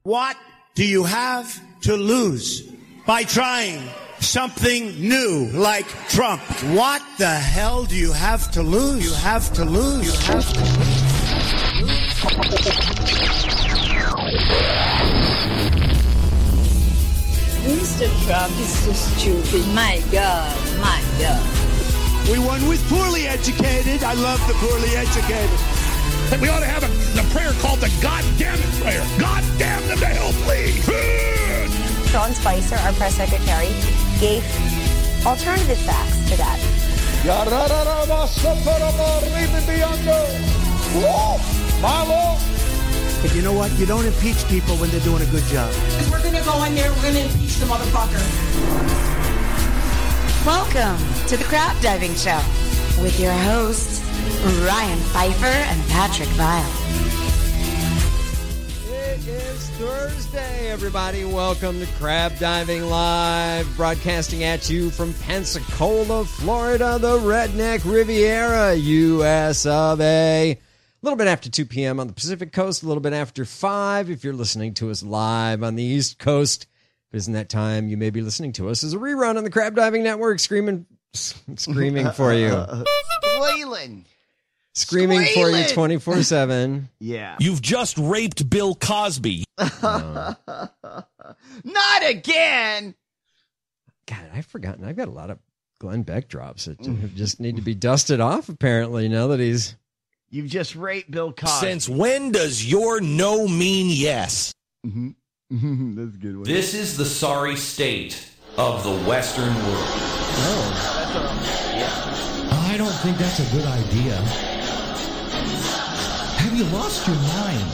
What do you have to lose by trying something new like Trump? What the hell do you have to lose? You have to lose. You have to lose. Mr. Trump is so stupid. My God, my God. We won with poorly educated. I love the poorly educated. We ought to have a prayer called the God Damn It prayer. God damn them to hell, please. Sean Spicer, our press secretary, gave alternative facts to that. But you know what? You don't impeach people when they're doing a good job. We're going to go in there, we're going to impeach the motherfucker. Welcome to the Crab Diving Show with your hosts, Ryan Pfeiffer and Patrick Vile. It is Thursday, everybody. Welcome to Crab Diving Live, broadcasting at you from Pensacola, Florida, the Redneck Riviera, US of A. A little bit after 2 p.m. on the Pacific Coast, a little bit after 5 if you're listening to us live on the East Coast. If it isn't that time, you may be listening to us as a rerun on the Crab Diving Network, screaming for you. Screaming for you 24/7. Yeah. You've just raped Bill Cosby. Not again. God, I've forgotten. I've got a lot of Glenn Beck drops that just need to be dusted off, apparently, now that he's... You've just raped Bill Cosby. Since when does your no mean yes? Mm-hmm. That's a good one. This is the sorry state of the Western world. I don't think that's a good idea. Have you lost your mind?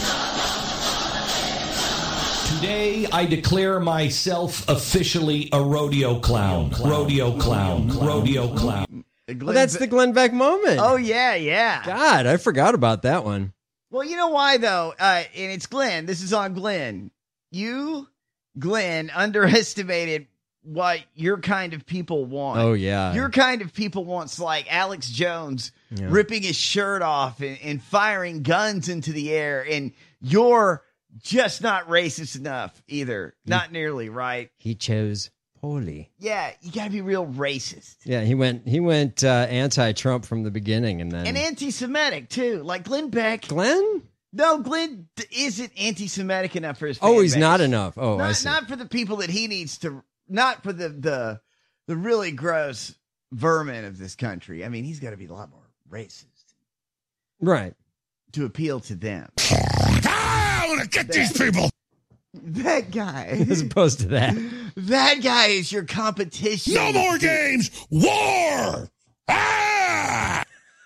Today, I declare myself officially a rodeo clown. Rodeo clown. Rodeo clown. Well, that's the Glenn Beck moment. Oh, yeah. God, I forgot about that one. Well, you know why, though? And it's Glenn. This is on Glenn. You, Glenn, underestimated what your kind of people want. Oh, yeah. Your kind of people wants, like, Alex Jones ripping his shirt off and firing guns into the air. And you're just not racist enough either. Not nearly, right? He chose poorly. Yeah, you got to be real racist. Yeah, he went anti-Trump from the beginning, and then... And anti-Semitic, too. Like Glenn Beck. Glenn? No, Glenn isn't anti-Semitic enough for his fan Oh, he's base. not enough. Oh, I see. Not for the people that he needs to... Not for the really gross vermin of this country. I mean, he's got to be a lot more racist. Right. To appeal to them. I want to get these people. That guy. As opposed to that. That guy is your competition. No more games. War. Ah!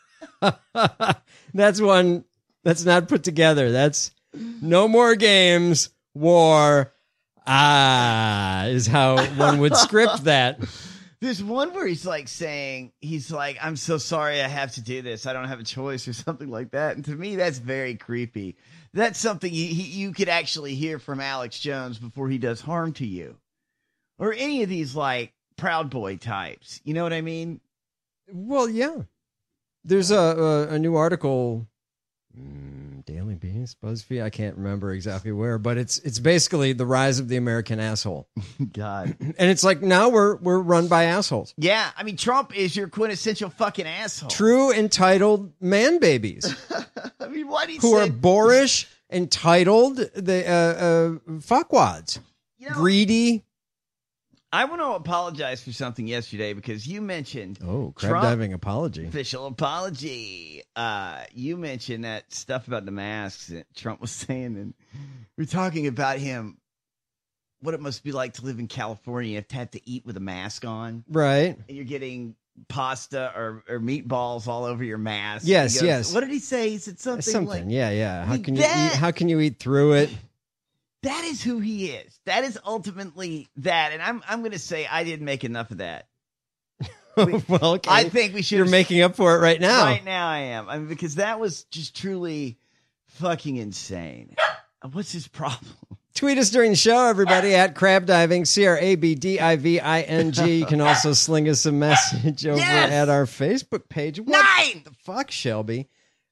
That's one that's not put together. That's no more games. War. Is how one would script that. There's one where he's like, I'm so sorry I have to do this. I don't have a choice or something like that. And to me, that's very creepy. That's something you could actually hear from Alex Jones before he does harm to you. Or any of these, like, Proud Boy types. You know what I mean? Well, yeah. There's a new article, Daily Beast, BuzzFeed, I can't remember exactly where, but it's basically the rise of the American asshole. God. And it's like, now we're run by assholes. Yeah, I mean, Trump is your quintessential fucking asshole. True entitled man babies. I mean, what he who said... are boorish, entitled, the fuckwads. You know, greedy. I want to apologize for something yesterday because you mentioned... Oh, crab diving apology. Official apology. You mentioned that stuff about the masks that Trump was saying, and we're talking about him, what it must be like to live in California. You have to eat with a mask on. Right. And you're getting pasta or meatballs all over your mask. Yes, yes. What did he say? He said something like... Yeah. How can you eat through it? That is who he is. That is ultimately that. And I'm going to say I didn't make enough of that. Well, okay. I think we should. You're making up for it right now. Right now I am. I mean, because that was just truly fucking insane. What's his problem? Tweet us during the show, everybody, at Crab Diving, CRABDIVING. You can also sling us a message over at our Facebook page. What the fuck, Shelby?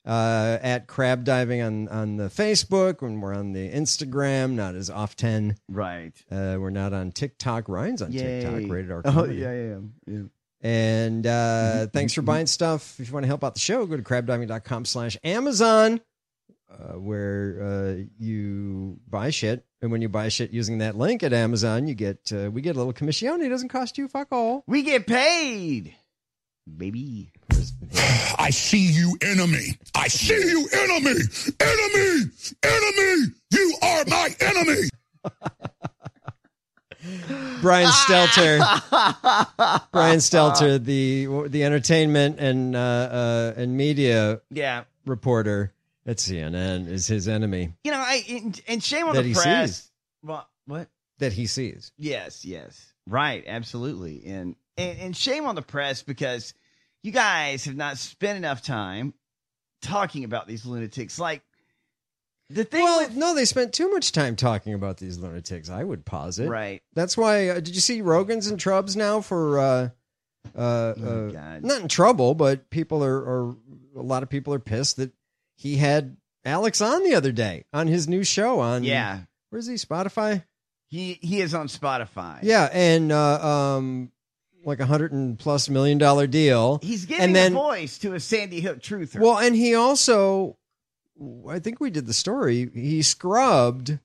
at Crab Diving on the Facebook, when we're on the Instagram, not as often. Right. We're not on TikTok. Ryan's on TikTok, Rated R Oh, Comedy. yeah. And thanks for buying stuff. If you want to help out the show, go to crabdiving.com/Amazon, where you buy shit. And when you buy shit using that link at Amazon, we get a little commission. It doesn't cost you fuck all. We get paid, baby. I see you, enemy. I see you, enemy. Enemy. Enemy. You are my enemy. Brian Stelter, the entertainment and media reporter at CNN, is his enemy. You know, and shame on that the he press. sees. What? That he sees. Yes. Right, absolutely. And shame on the press, because you guys have not spent enough time talking about these lunatics. Like, the thing no, they spent too much time talking about these lunatics, I would posit. Right. That's why, did you see Rogan's in Trubs now for, God. not in trouble, but people a lot of people are pissed that he had Alex on the other day on his new show on, where's he, Spotify? He is on Spotify. Yeah, and like $100+ million deal. He's giving a voice to a Sandy Hook truther. Well, and he also, I think we did the story, he scrubbed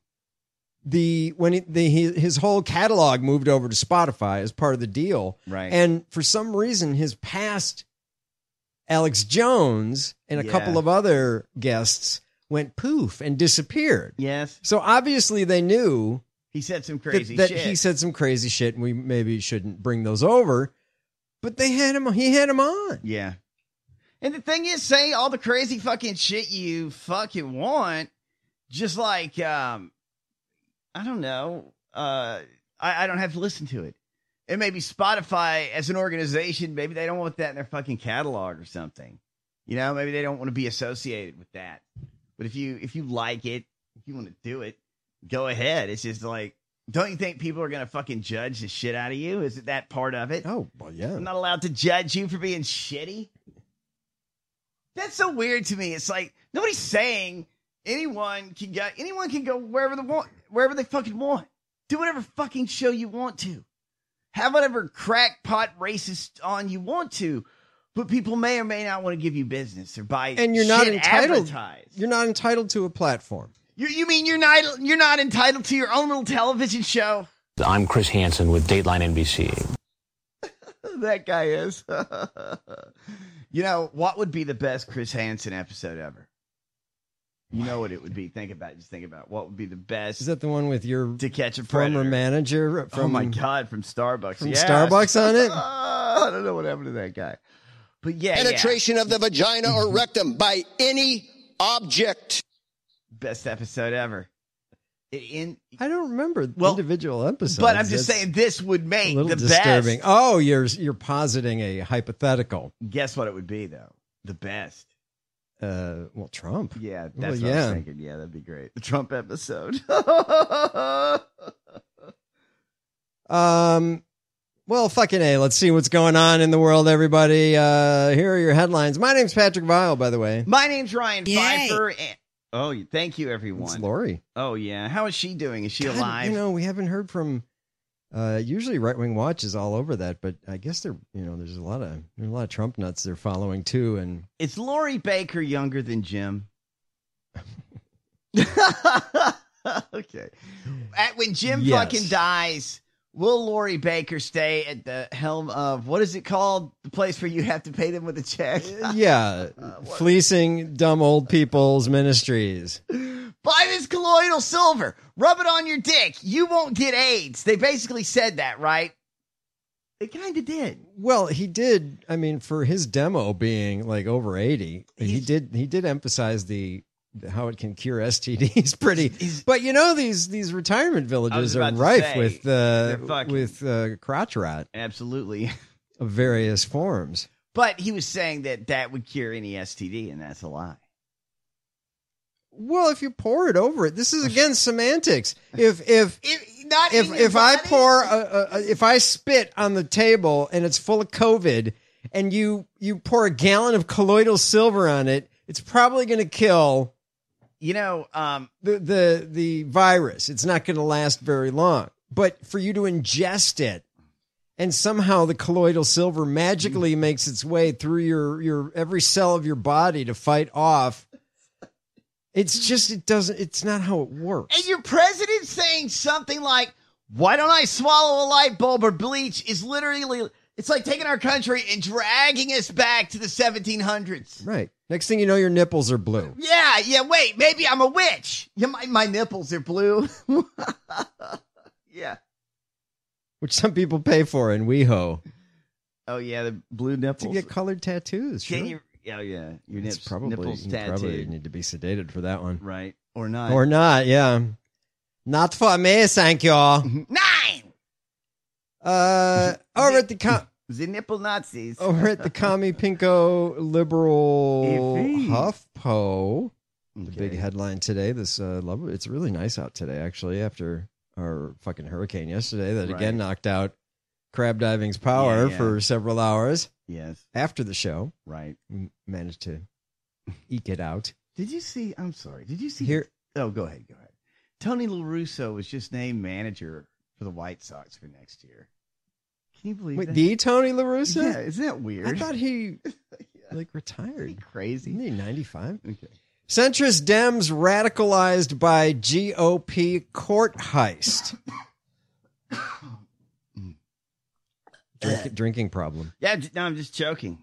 his whole catalog moved over to Spotify as part of the deal. Right. And for some reason, his past Alex Jones and a couple of other guests went poof and disappeared. Yes. So obviously they knew he said some crazy that shit. He said some crazy shit, and we maybe shouldn't bring those over. But he had him on. Yeah. And the thing is, say all the crazy fucking shit you fucking want, just like, I don't know, I don't have to listen to it. And maybe Spotify as an organization, maybe they don't want that in their fucking catalog or something. You know, maybe they don't want to be associated with that. But if you like it, if you want to do it, go ahead. It's just like, don't you think people are going to fucking judge the shit out of you? Is it that part of it? Oh, well, yeah. I'm not allowed to judge you for being shitty. That's so weird to me. It's like, nobody's saying anyone can go wherever they fucking want. Do whatever fucking show you want to. Have whatever crackpot racist on you want to. But people may or may not want to give you business or buy and you're not entitled. Advertised. You're not entitled to a platform. You mean you're not entitled to your own little television show? I'm Chris Hansen with Dateline NBC. That guy is. You know, what would be the best Chris Hansen episode ever? You know what it would be. Think about what would be the best. Is that the one with your To Catch a former Predator manager? Oh my God, from Starbucks. From Starbucks on it? I don't know what happened to that guy. But penetration of the vagina or rectum by any object. Best episode ever. I don't remember individual episodes. But I'm just saying this would make the disturbing. Best. Oh, you're positing a hypothetical. Guess what it would be though? The best. Well, Trump. Yeah, that's what I was thinking. Yeah, that'd be great. The Trump episode. Well, fucking A. Let's see what's going on in the world, everybody. Here are your headlines. My name's Patrick Vile, by the way. My name's Ryan Pfeiffer. Oh, thank you, everyone. It's Lori. Oh, yeah. How is she doing? Is she alive? You know, we haven't heard from. Usually, Right Wing Watch is all over that, but I guess there's a lot of Trump nuts they're following too. And is Lori Baker younger than Jim? Okay. When Jim fucking dies, will Lori Baker stay at the helm of, what is it called? The place where you have to pay them with a check? Yeah. Fleecing dumb old people's ministries. Buy this colloidal silver. Rub it on your dick. You won't get AIDS. They basically said that, right? They kind of did. Well, he did. I mean, for his demo being like over 80, he did emphasize how it can cure STDs pretty. But you know, these retirement villages are rife with crotch rot. Absolutely. Of various forms. But he was saying that would cure any STD, and that's a lie. Well, if you pour it over it, this is again semantics. If I spit on the table and it's full of COVID, and you pour a gallon of colloidal silver on it, It's probably going to kill the the virus. It's not going to last very long. But for you to ingest it, and somehow the colloidal silver magically makes its way through your every cell of your body to fight off. It's not how it works. And your president saying something like, why don't I swallow a light bulb or bleach is literally, it's like taking our country and dragging us back to the 1700s. Right. Next thing you know, your nipples are blue. Yeah, wait, maybe I'm a witch. Yeah, my nipples are blue. Yeah. Which some people pay for in WeHo. Oh, yeah, the blue nipples. To get colored tattoos. Can sure. you? Oh, yeah. Your nipples you tattooed. probably need to be sedated for that one. Right. Or not. Or not, yeah. Not for me, thank you. 9! Over at the the nipple Nazis. Over at the Commie Pinko Liberal HuffPo. The big headline today. This it's really nice out today, actually, after our fucking hurricane yesterday that again knocked out crab diving's power for several hours. Yes. After the show. Right. We managed to eke it out. Did you see? I'm sorry. Did you see? Here? Oh, go ahead. Tony La Russa was just named manager for the White Sox for next year. Can you believe that? The Tony La Russa? Yeah, isn't that weird? I thought he retired. Crazy. Isn't he 95? Okay. Centrist Dems radicalized by GOP court heist. Drinking problem. Yeah, no, I'm just choking.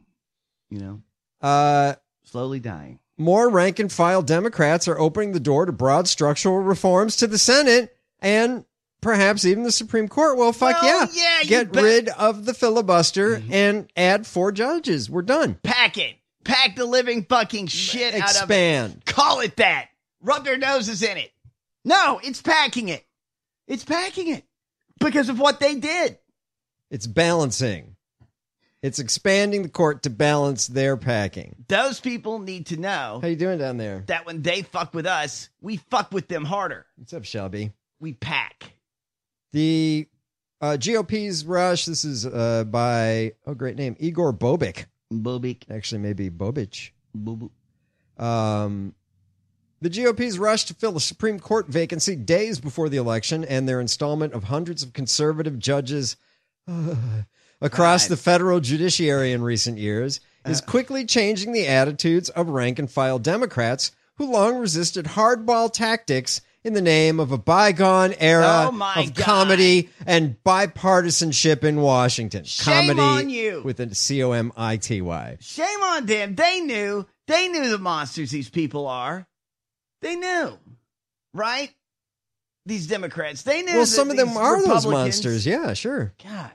Slowly dying. More rank-and-file Democrats are opening the door to broad structural reforms to the Senate and perhaps even the Supreme Court. Well, get rid of the filibuster and add 4 judges. We're done. Pack it. Pack the living fucking shit out of it. Expand. Call it that. Rub their noses in it. No, it's packing it. It's packing it because of what they did. It's balancing. It's expanding the court to balance their packing. Those people need to know. How you doing down there? That when they fuck with us, we fuck with them harder. What's up, Shelby? We pack. The GOP's rush. This is by, great name, Igor Bobik. Actually, maybe Bobich. The GOP's rush to fill a Supreme Court vacancy days before the election and their installment of hundreds of conservative judges across the federal judiciary in recent years is quickly changing the attitudes of rank-and-file Democrats who long resisted hardball tactics in the name of a bygone era of comedy and bipartisanship in Washington. Shame comedy on you. With a C-O-M-I-T-Y. Shame on them. They knew the monsters these people are. They knew, right? These Democrats, they knew. Well, some of them are those Republicans. monsters. Yeah, sure. God.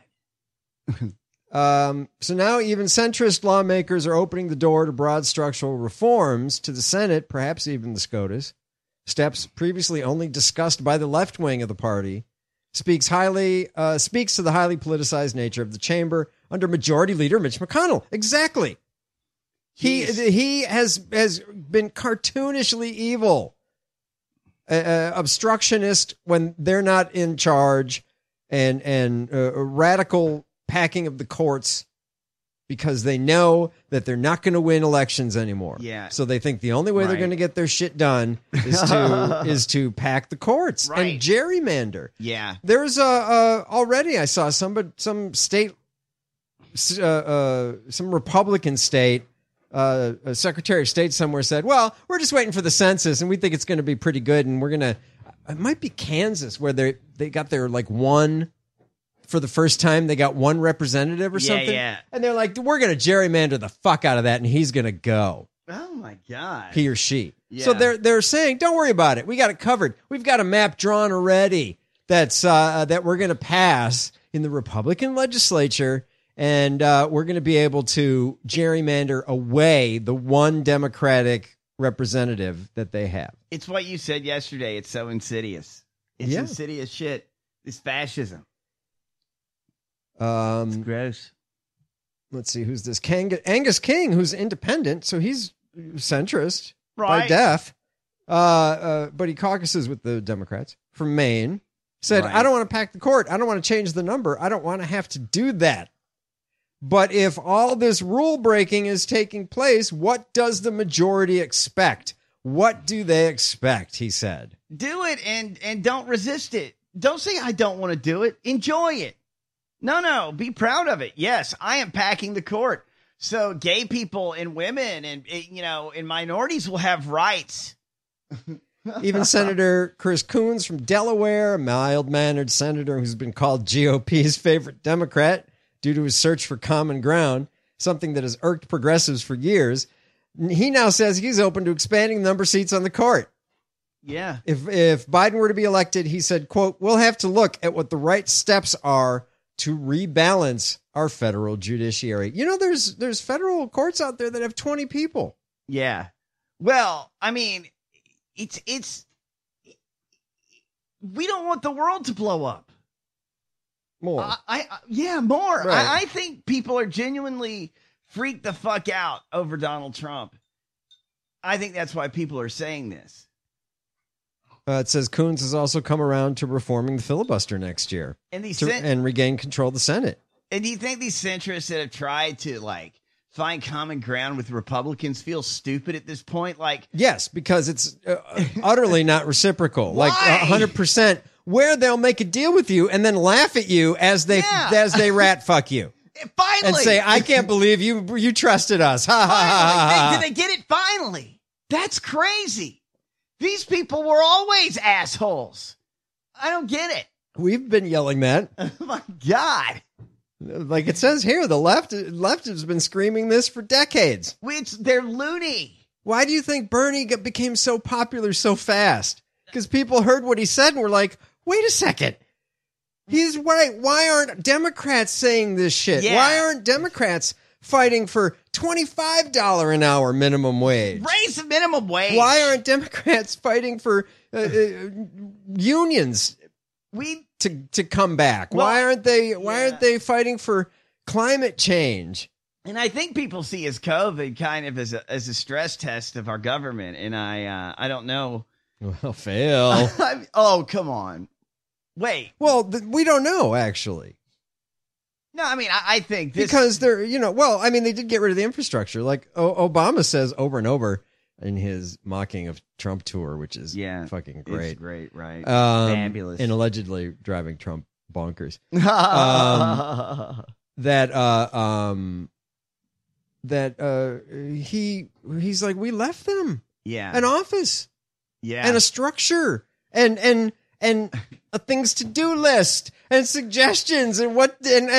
So now even centrist lawmakers are opening the door to broad structural reforms to the Senate, perhaps even the SCOTUS. Steps previously only discussed by the left wing of the party speaks to the highly politicized nature of the chamber under Majority Leader Mitch McConnell. Exactly. He has been cartoonishly evil, obstructionist when they're not in charge, and radical packing of the courts because they know that they're not going to win elections anymore. Yeah. So they think the only way they're going to get their shit done is to pack the courts and gerrymander. Yeah. There's already I saw some state, some Republican state. A Secretary of State somewhere said, well, we're just waiting for the census and we think it's going to be pretty good. And it might be Kansas where they got their one, for the first time, they got one representative or something. Yeah. And they're like, we're going to gerrymander the fuck out of that and he's going to go. Oh my God. He or she. Yeah. So they're saying, don't worry about it. We got it covered. We've got a map drawn already that we're going to pass in the Republican legislature. And we're going to be able to gerrymander away the one Democratic representative that they have. It's what you said yesterday. It's so insidious. It's insidious shit. It's fascism. It's gross. Let's see. Who's this? Angus King, who's independent. So he's centrist by Right. death. But he caucuses with the Democrats from Maine. Said, Right. I don't want to pack the court. I don't want to change the number. I don't want to have to do that. But if all this rule breaking is taking place, what does the majority expect? What do they expect? He said. Do it and don't resist it. Don't say I don't want to do it. Enjoy it. No, be proud of it. Yes, I am packing the court. So gay people and women and, and minorities will have rights. Even Senator Chris Coons from Delaware, a mild-mannered senator who's been called GOP's favorite Democrat due to his search for common ground, something that has irked progressives for years, he now says he's open to expanding the number of seats on the court. Yeah. If Biden were to be elected, he said, quote, we'll have to look at what the right steps are to rebalance our federal judiciary. You know, there's federal courts out there that have 20 people. Yeah. Well, I mean, it's we don't want the world to blow up. More. More. Right. I think people are genuinely freaked the fuck out over Donald Trump. I think that's why people are saying this. It says Coons has also come around to reforming the filibuster next year and regain control of the Senate. And do you think these centrists that have tried to find common ground with Republicans feel stupid at this point? Yes, because it's utterly not reciprocal. Why? 100%, where they'll make a deal with you and then laugh at you as they rat fuck you. Finally, and say, I can't believe you trusted us. Ha ha ha. Did they get it finally? That's crazy. These people were always assholes. I don't get it. We've been yelling that. Oh my God. Like it says here, the left has been screaming this for decades. They're loony. Why do you think Bernie became so popular so fast? Because people heard what he said and were like, wait a second. He's right. Why aren't Democrats saying this shit? Yeah. Why aren't Democrats fighting for $25 an hour minimum wage? Raise the minimum wage. Why aren't Democrats fighting for unions to come back? Well, why aren't they fighting for climate change? And I think people see as COVID kind of as a stress test of our government. And I don't know. Well, fail. Oh, come on. Wait. Well, we don't know, actually. No, I mean, I think this... Because they're, they did get rid of the infrastructure. Like Obama says over and over in his mocking of Trump tour, which is fucking great. It's great, right? Fabulous. And allegedly driving Trump bonkers. He's like, we left them. Yeah. An office. Yeah. And a structure. And a things to do list and suggestions and a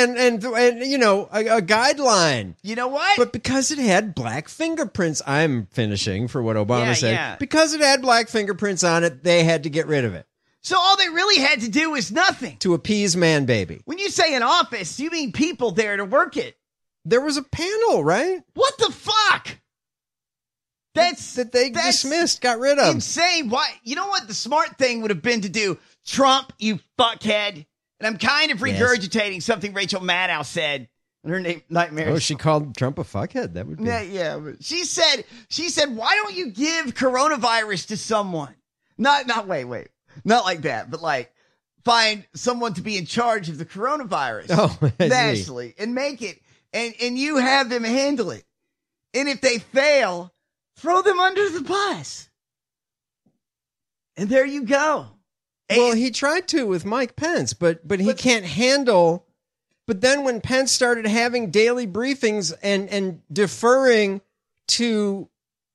guideline. You know what? But because it had black fingerprints, I'm finishing for what Obama said. Yeah. Because it had black fingerprints on it, they had to get rid of it. So all they really had to do is nothing. To appease man baby. When you say an office, you mean people there to work it. There was a panel, right? What the fuck? That's dismissed, got rid of. Insane. Why? You know what the smart thing would have been to do? Trump, you fuckhead. And I'm kind of regurgitating something Rachel Maddow said in her Nightmares. Oh, she called Trump a fuckhead. That would be. Yeah. She said, why don't you give coronavirus to someone? Wait. Not like that, but find someone to be in charge of the coronavirus. Oh, nationally and make it. And you have them handle it. And if they fail, throw them under the bus. And there you go. Well, he tried to with Mike Pence, but he can't handle. But then when Pence started having daily briefings and deferring to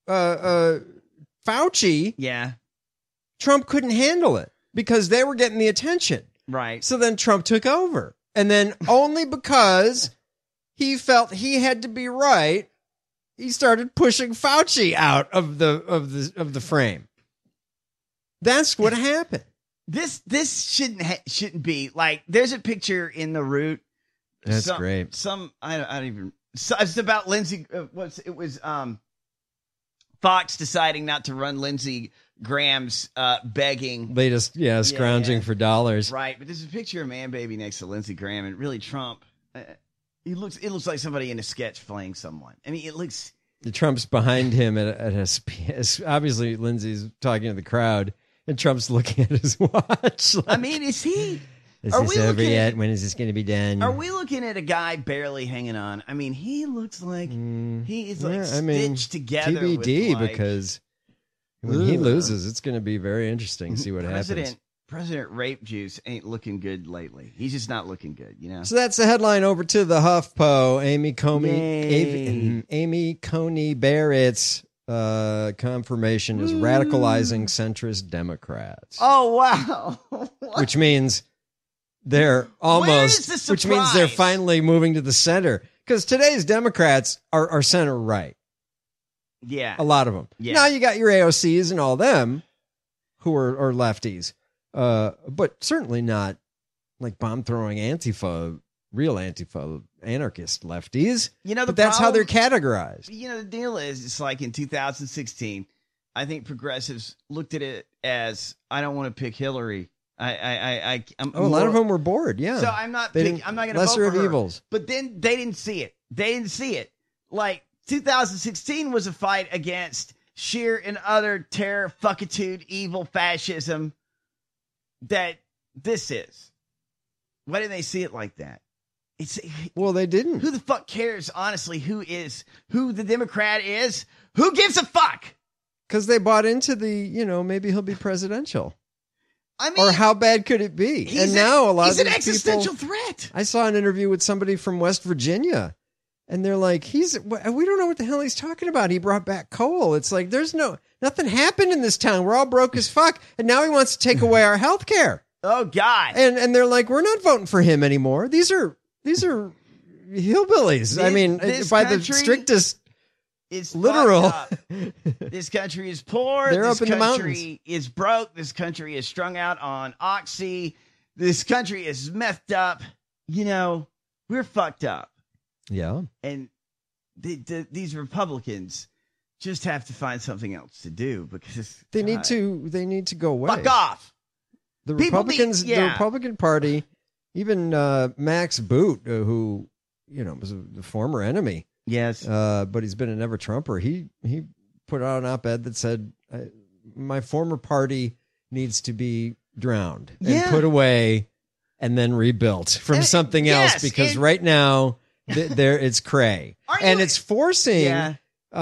Fauci, Trump couldn't handle it because they were getting the attention. Right. So then Trump took over. And then only because he felt he had to be right, he started pushing Fauci out of the frame. That's what happened. This shouldn't be there's a picture in the Root. That's great. I don't even. It's about Lindsey. It was Fox deciding not to run Lindsey Graham's begging. Latest, scrounging for dollars. Right, but there's a picture of Man Baby next to Lindsey Graham, and really Trump. It looks like somebody in a sketch playing someone. I mean, it looks. The Trump's behind him obviously Lindsey's talking to the crowd, and Trump's looking at his watch. I mean, is he? Is this over yet? When is this going to be done? Are we looking at a guy barely hanging on? I mean, he looks like he is stitched together. TBD, with because when he loses, it's going to be very interesting to see what happens. President Rape Juice ain't looking good lately. He's just not looking good, you know. So that's the headline. Over to the HuffPo. Amy Coney Barrett's confirmation is radicalizing centrist Democrats. Oh wow! Which means they're almost. Which means they're finally moving to the center, because today's Democrats are center right. Yeah, a lot of them. Yeah. Now you got your AOCs and all them who are lefties. But certainly not like bomb throwing Antifa, real Antifa, anarchist lefties. You know, but that's how they're categorized. You know, the deal is, it's like in 2016, I think progressives looked at it as, I don't want to pick Hillary. I'm a lot of them were bored. Yeah. So I'm not going to vote for lesser of her. evils. But then they didn't see it. Like 2016 was a fight against sheer and utter terror, fuckitude, evil fascism. That this is. Why didn't they see it like that? Well, they didn't. Who the fuck cares, honestly, who the Democrat is? Who gives a fuck? Because they bought into the, maybe he'll be presidential. I mean, or how bad could it be? And now a lot of these he's an existential threat. I saw an interview with somebody from West Virginia, and they're like, we don't know what the hell he's talking about. He brought back coal. It's like, nothing happened in this town. We're all broke as fuck. And now he wants to take away our health care. Oh, God. And they're like, we're not voting for him anymore. These are hillbillies. I mean, by the strictest literal. This country is poor. They're this up in the mountains. Country is broke. This country is strung out on oxy. This country is messed up. We're fucked up. Yeah. And these Republicans just have to find something else to do, because they need to go away. Fuck off. The Republicans, the Republican Party, even Max Boot, who was a former enemy. Yes. But he's been a never Trumper. He put out an op-ed that said, my former party needs to be drowned and put away and then rebuilt from something else, because right now it's cray. And it's forcing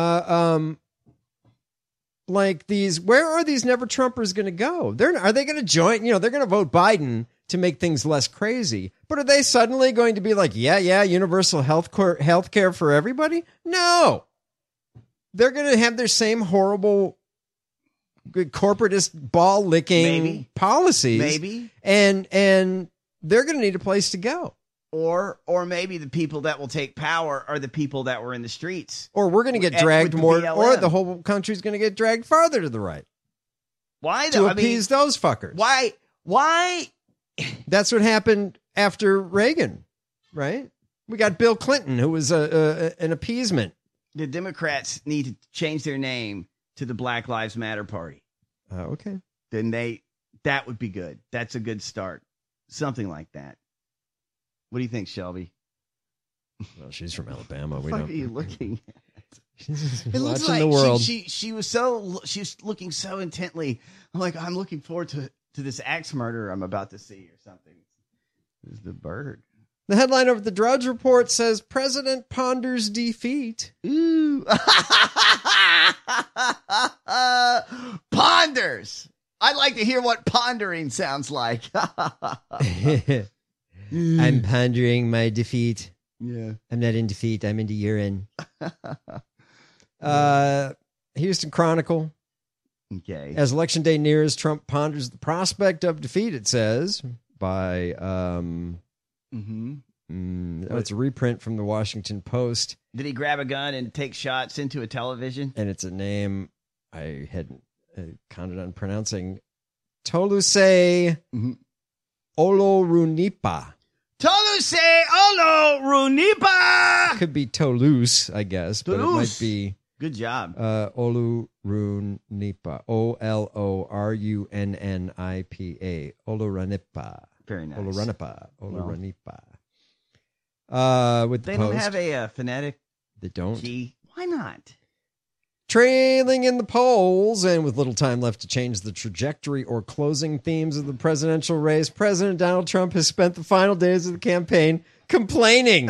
like these, where are these never Trumpers going to go? Are they going to join? They're going to vote Biden to make things less crazy. But are they suddenly going to be like, universal health care for everybody? No. They're going to have their same horrible corporatist ball licking policies. Maybe. And they're going to need a place to go. Or maybe the people that will take power are the people that were in the streets. Or we're going to get dragged more, or the whole country's going to get dragged farther to the right. Why though? To appease those fuckers. Why? That's what happened after Reagan, right? We got Bill Clinton, who was an appeasement. The Democrats need to change their name to the Black Lives Matter Party. Okay. Then that would be good. That's a good start. Something like that. What do you think, Shelby? Well, she's from Alabama. What are you looking at? She's it looks watching like the world. She was looking so intently. I'm like, I'm looking forward to this axe murder I'm about to see or something. This is the bird. The headline of the Drudge Report says President ponders defeat. Ooh. Ponders. I'd like to hear what pondering sounds like. I'm pondering my defeat. Yeah. I'm not in defeat. I'm into urine. Houston Chronicle. Okay. As Election Day nears, Trump ponders the prospect of defeat, it says, by... it's a reprint from the Washington Post. Did he grab a gun and take shots into a television? And it's a name I hadn't counted on pronouncing. Toluse Olorunipa. Toluse Olorunipa! Could be Toulouse, I guess, but it might be... Good job. Olorunipa. Olurunnipa. Olorunipa. Very nice. Olorunipa. With the they Post. Don't have a phonetic They don't. G. Why not? Trailing in the polls and with little time left to change the trajectory or closing themes of the presidential race, President Donald Trump has spent the final days of the campaign complaining You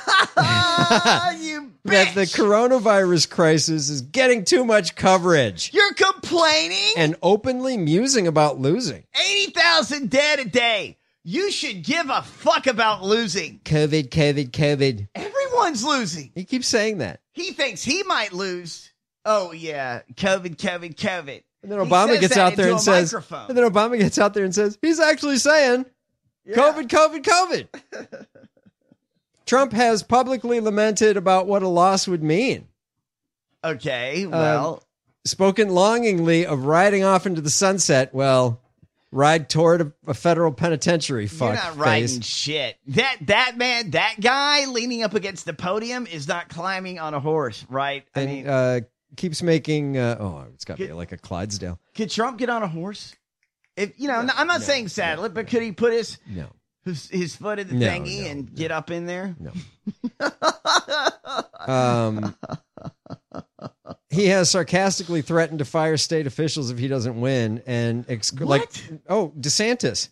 that the coronavirus crisis is getting too much coverage. You're complaining? And openly musing about losing. 80,000 dead a day. You should give a fuck about losing. COVID. Everyone's losing. He keeps saying that. He thinks he might lose. Oh, yeah. COVID. And then Obama gets out there and says, he's actually saying, COVID. Trump has publicly lamented about what a loss would mean. Okay, well. Spoken longingly of riding off into the sunset. Well, ride toward a federal penitentiary. You're not riding shit. That man, that guy leaning up against the podium is not climbing on a horse, right? I mean, keeps making. It's got to be like a Clydesdale. Could Trump get on a horse? I'm not saying saddle it, but could he put his foot in the thingy and get up in there? No. He has sarcastically threatened to fire state officials if he doesn't win, and DeSantis.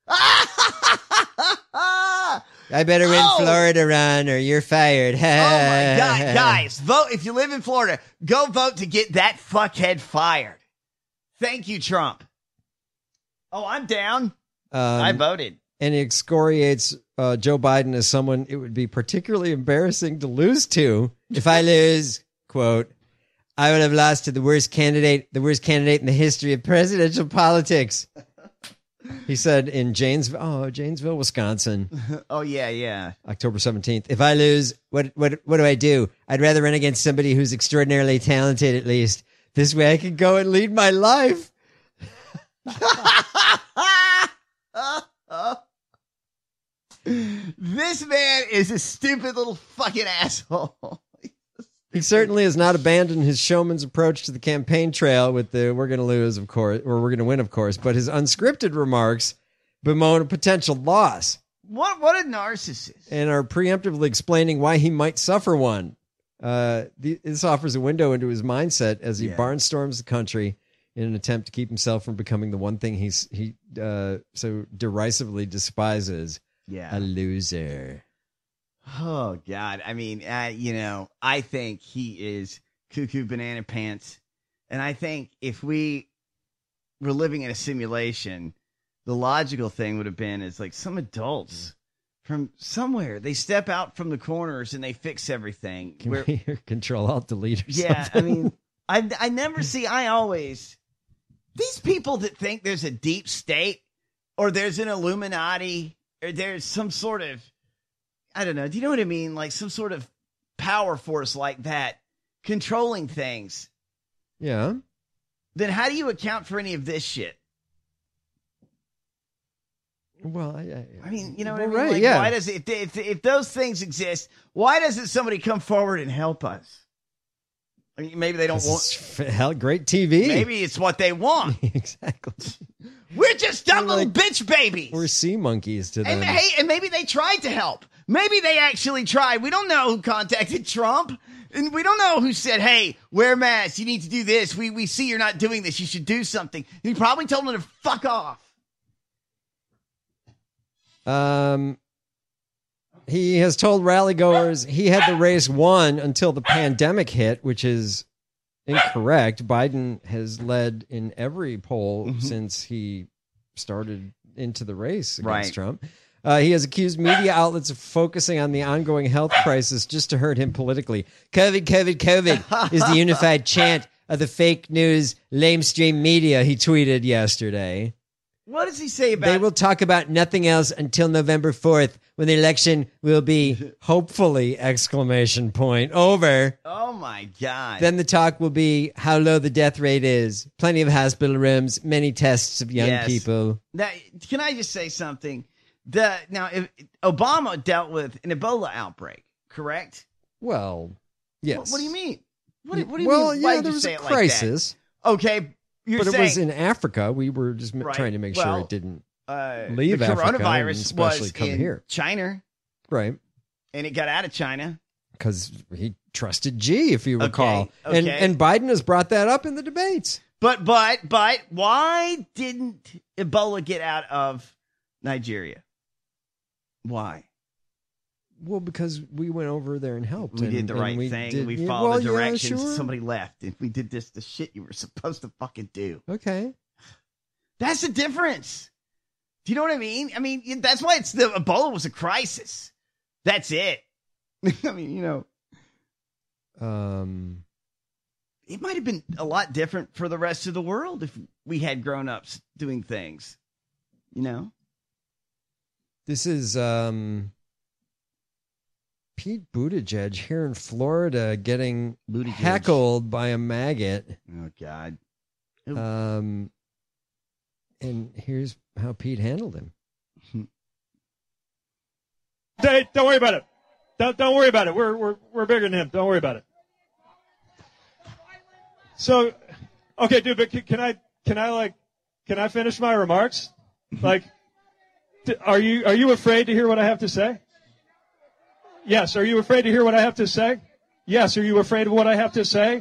I better win Florida, Ron, or you're fired. Oh my God, guys, vote if you live in Florida. Go vote to get that fuckhead fired. Thank you, Trump. Oh, I'm down. I voted. And he excoriates Joe Biden as someone it would be particularly embarrassing to lose to. If I lose, quote, I would have lost to the worst candidate in the history of presidential politics. He said in Janesville, Wisconsin. Oh, yeah. October 17th. If I lose, what do I do? I'd rather run against somebody who's extraordinarily talented, at least. This way I can go and lead my life. This man is a stupid little fucking asshole. He certainly has not abandoned his showman's approach to the campaign trail with the we're going to lose, of course, or we're going to win, of course, but his unscripted remarks bemoan a potential loss. What a narcissist. And are preemptively explaining why he might suffer one. This offers a window into his mindset as he barnstorms the country in an attempt to keep himself from becoming the one thing he so derisively despises, a loser. Oh, God. I mean, I think he is cuckoo banana pants. And I think if we were living in a simulation, the logical thing would have been is like some adults from somewhere, they step out from the corners and they fix everything. Can we hear Control-Alt-Delete or something? Yeah, I mean, I never see, these people that think there's a deep state or there's an Illuminati or there's some sort of, I don't know. Do you know what I mean? Like some sort of power force like that controlling things. Yeah. Then how do you account for any of this shit? Well, I mean, you know what I mean? Right, like, yeah. Why does it, if those things exist, why doesn't somebody come forward and help us? I mean, maybe they don't want. Great TV. Maybe it's what they want. Exactly. We're just dumb little bitch babies. We're sea monkeys to them. And maybe they tried to help. Maybe they actually tried. We don't know who contacted Trump. And we don't know who said, hey, wear masks. You need to do this. We see you're not doing this. You should do something. He probably told them to fuck off. He has told rally-goers he had the race won until the pandemic hit, which is incorrect. Biden has led in every poll since he started into the race against Trump. He has accused media outlets of focusing on the ongoing health crisis just to hurt him politically. COVID is the unified chant of the fake news lamestream media, he tweeted yesterday. What does he say about They will talk about nothing else until November 4th, when the election will be, hopefully, ! Over. Oh, my God. Then the talk will be how low the death rate is. Plenty of hospital rooms, many tests of young people. Now, can I just say something? If Obama dealt with an Ebola outbreak, correct? Well, yes. What do you mean? What do you mean? Why did you say it crisis. Like that? Okay. But it was in Africa. We were just trying to make sure it didn't leave the Africa. Coronavirus especially was come in here. China. Right. And it got out of China. because he trusted G, if you recall. Okay. And Biden has brought that up in the debates. But why didn't Ebola get out of Nigeria? Why? Well, because we went over there and helped. We did the right thing. We followed the directions. Yeah, sure. Somebody left, and we did the shit you were supposed to fucking do. Okay. That's the difference. Do you know what I mean? I mean, that's why Ebola was a crisis. That's it. I mean, it might have been a lot different for the rest of the world if we had grown-ups doing things, This is Pete Buttigieg here in Florida getting heckled by a maggot. Oh, God. And here's how Pete handled him. Don't worry about it. Don't worry about it. We're bigger than him. Don't worry about it. So, okay, dude, but can I finish my remarks? Like, are you afraid to hear what I have to say? Yes. Are you afraid to hear what I have to say? Yes. Are you afraid of what I have to say?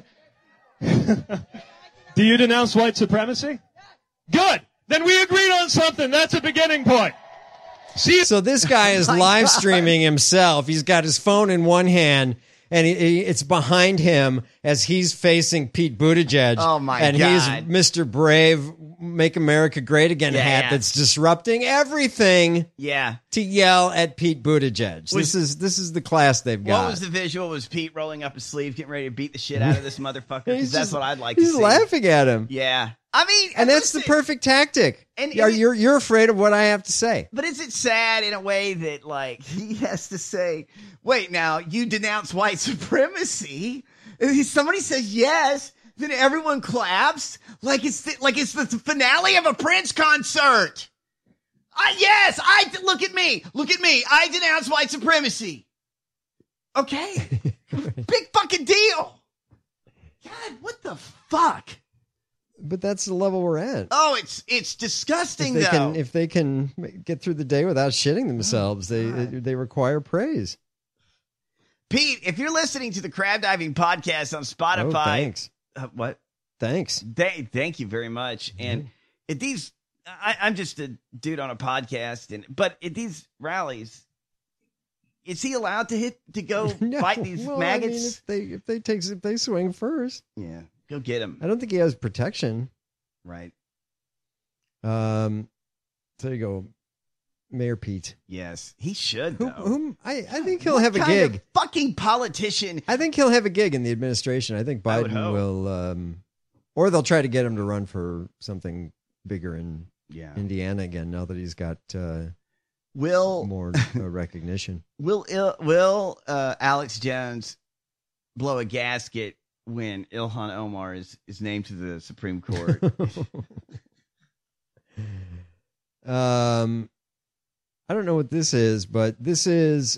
Do you denounce white supremacy? Good. Then we agreed on something. That's a beginning point. So this guy is live streaming himself. He's got his phone in one hand, and it's behind him as he's facing Pete Buttigieg. Oh, my God. And he's Mr. Brave, Make America Great Again hat that's disrupting everything to yell at Pete Buttigieg. This is the class they've got. What was the visual? Was Pete rolling up his sleeve, getting ready to beat the shit out of this motherfucker? Because that's what I'd like to see. He's laughing at him. Yeah. I mean, and that's the perfect tactic. And you're afraid of what I have to say. But is it sad in a way that, like, he has to say, wait, now, you denounce white supremacy? And somebody says yes, then everyone claps like it's the finale of a Prince concert. Yes, look at me. I denounce white supremacy. Okay. Big fucking deal. God, what the fuck? But that's the level we're at. Oh, it's disgusting, though. If they can get through the day without shitting themselves, they require praise. Pete, if you're listening to the Crab Diving Podcast on Spotify... Oh, thanks. What? Thanks. Thank you very much. And at these... I'm just a dude on a podcast, but at these rallies, is he allowed to go fight these maggots? I mean, if they swing first. Yeah. Go get him. I don't think he has protection. Right. There you go. Mayor Pete. Yes. He should, though. I think he'll have a gig. Fucking politician. I think he'll have a gig in the administration. I think Biden will, or they'll try to get him to run for something bigger in Indiana again, now that he's got more recognition. Will Alex Jones blow a gasket when Ilhan Omar is named to the Supreme Court? I don't know what this is, but this is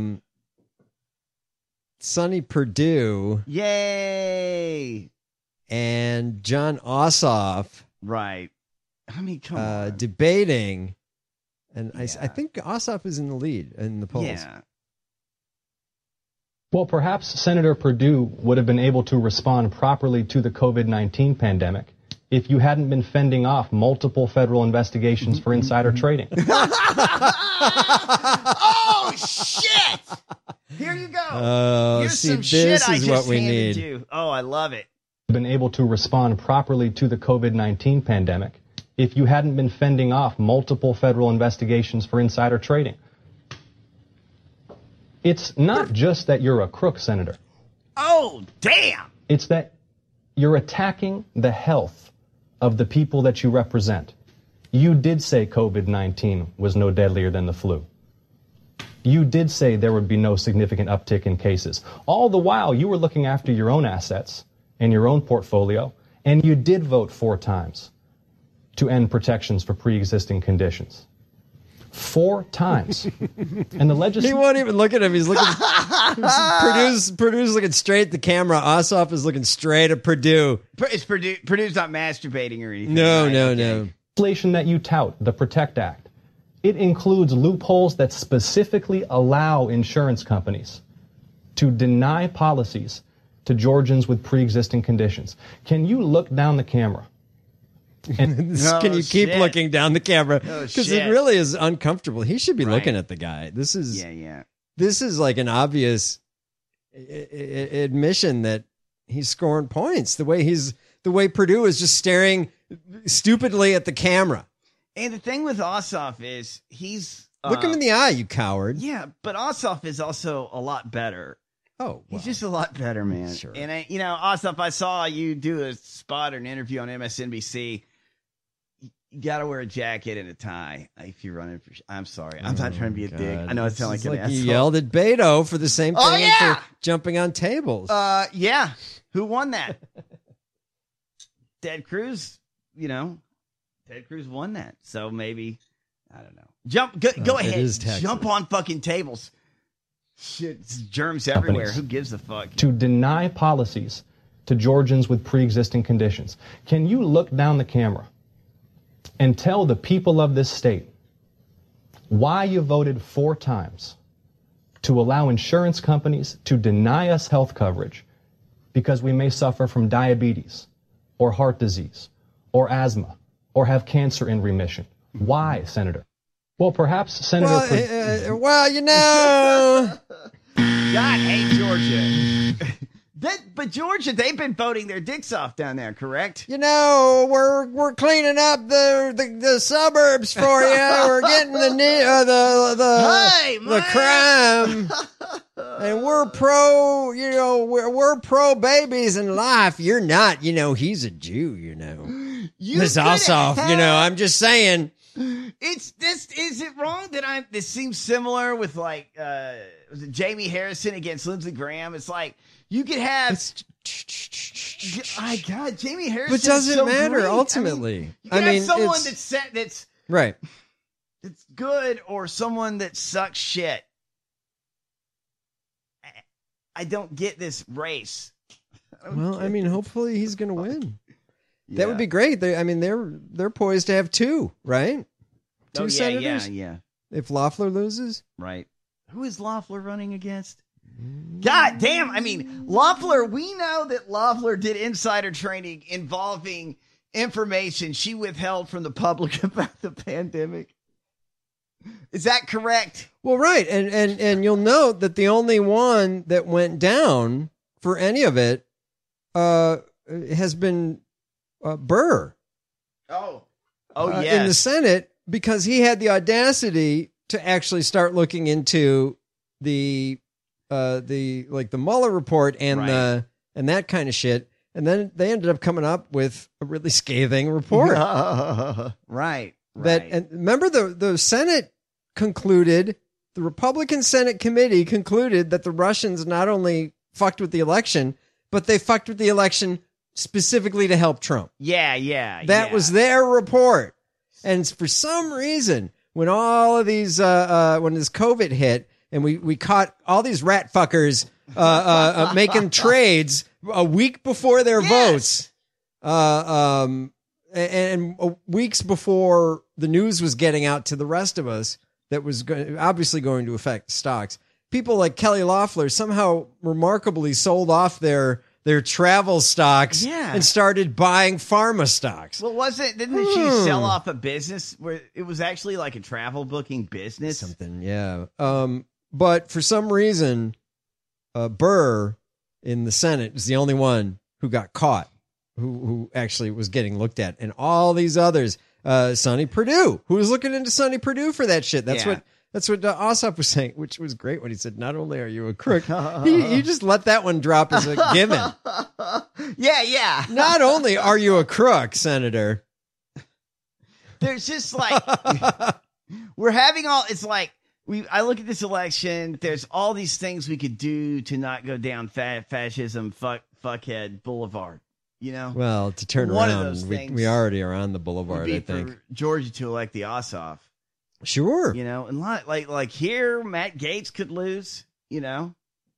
Sonny Perdue. Yay! And John Ossoff. Right. I mean, come on. Debating. And I think Ossoff is in the lead in the polls. Yeah. Well, perhaps Senator Perdue would have been able to respond properly to the COVID-19 pandemic if you hadn't been fending off multiple federal investigations for insider trading. Oh, shit! Here you go. Here's some shit I just handed you. Oh, I love it. Been able to respond properly to the COVID-19 pandemic if you hadn't been fending off multiple federal investigations for insider trading. It's not just that you're a crook, Senator. Oh, damn! It's that you're attacking the health of the people that you represent. You did say COVID-19 was no deadlier than the flu. You did say there would be no significant uptick in cases. All the while, you were looking after your own assets and your own portfolio, and you did vote 4 times to end protections for pre-existing conditions. 4 times. And the legislature... He won't even look at him. He's looking... Purdue's looking straight at the camera. Ossoff is looking straight at Perdue. Purdue's not masturbating or anything. No, right? no. The legislation that you tout, the PROTECT Act, it includes loopholes that specifically allow insurance companies to deny policies to Georgians with pre-existing conditions. Can you look down the camera? And can you keep looking down the camera? Because it really is uncomfortable. He should be looking at the guy. This is This is like an obvious admission that he's scoring points. The way Perdue is just staring stupidly at the camera. And the thing with Ossoff is look him in the eye, you coward. Yeah, but Ossoff is also a lot better. Oh, well. He's just a lot better, man. Sure. And Ossoff, I saw you do a spot or an interview on MSNBC. You got to wear a jacket and a tie if you're running for. I'm sorry, I'm not trying to be a dick. I know I sound like an asshole. You yelled at Beto for the same thing and for jumping on tables. Yeah. Who won that? Ted Cruz. Ted Cruz won that. So maybe I don't know. Go ahead. Jump on fucking tables. Shit, germs everywhere. Who gives a fuck? To deny policies to Georgians with pre-existing conditions. Can you look down the camera and tell the people of this state why you voted 4 times to allow insurance companies to deny us health coverage because we may suffer from diabetes or heart disease or asthma or have cancer in remission? Why, Senator? Well, perhaps Senator... God hate Georgia. But Georgia, they've been voting their dicks off down there, correct? We're cleaning up the suburbs for you. We're getting the crime, and we're pro. We're pro babies and life. You're not. He's a Jew. This Ossoff. I'm just saying. It's this. Is it wrong that this seems similar with was it Jamie Harrison against Lindsey Graham? It's like you could have. My God, Jamie Harrison. But doesn't so matter great. ultimately. You can have someone that's right. That's good or someone that sucks shit. I don't get this race. Hopefully he's going to win. Yeah. That would be great. They're poised to have 2, right? 2 senators. Yeah. If Loeffler loses, right? Who is Loeffler running against? God damn! Loeffler. We know that Loeffler did insider trading involving information she withheld from the public about the pandemic. Is that correct? Well, right, and you'll note that the only one that went down for any of it has been. Burr. Oh, yes. In the Senate, because he had the audacity to actually start looking into the Mueller report and and that kind of shit, and then they ended up coming up with a really scathing report. Right. And remember the Senate concluded, the Republican Senate committee concluded that the Russians not only fucked with the election, but they fucked with the election specifically to help Trump. Yeah. That was their report. And for some reason, when all of these, when this COVID hit and we caught all these rat fuckers making trades a week before their votes, and weeks before the news was getting out to the rest of us, that was obviously going to affect stocks. People like Kelly Loeffler somehow remarkably sold off their travel stocks and started buying pharma stocks. Well, didn't she sell off a business where it was actually like a travel booking business? Something, yeah. But for some reason, Burr in the Senate was the only one who got caught, who actually was getting looked at. And all these others, Sonny Perdue, who was looking into Sonny Perdue for that shit. That's what Ossoff was saying, which was great when he said, not only are you a crook, he just let that one drop as a given. Yeah. Not only are you a crook, Senator. There's just like, we're having it's like, I look at this election, there's all these things we could do to not go down fascism, fuckhead boulevard. Well, to turn one around, of those things we already are on the boulevard, would be I think. for Georgia to elect the Ossoff. Sure. And like here, Matt Gaetz could lose, Right?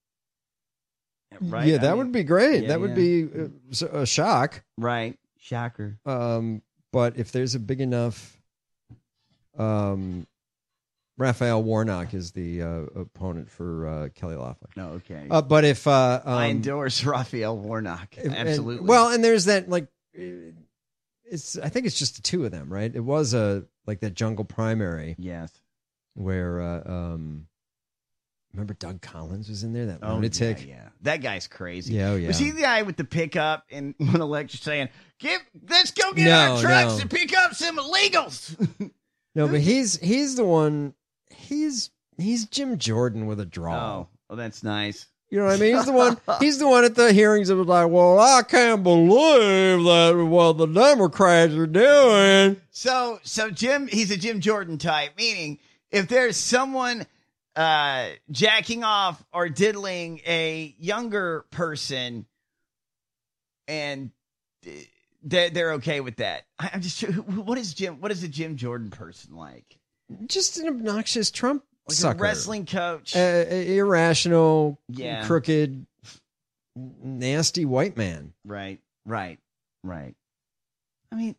Yeah, that would be great. That would be a shock. Right. Shocker. But if there's a big enough Raphael Warnock is the opponent for Kelly Loeffler. No, okay. But if I endorse Raphael Warnock, absolutely. And there's that I think it's just the two of them, right? It was that jungle primary. Yes. Where remember Doug Collins was in there, that lunatic? Yeah. That guy's crazy. Yeah, Was he the guy with the pickup and one lecture saying, let's go get our trucks and pick up some illegals? No, but he's the one. He's Jim Jordan with a draw. Oh, that's nice. You know what I mean? He's the one at the hearings that was like, well, I can't believe that what the Democrats are doing. So Jim, he's a Jim Jordan type, meaning if there's someone jacking off or diddling a younger person and they're okay with that. I'm just what is a Jim Jordan person like? Just an obnoxious Trump sucker. A wrestling coach. Irrational, crooked, nasty white man. Right. I mean,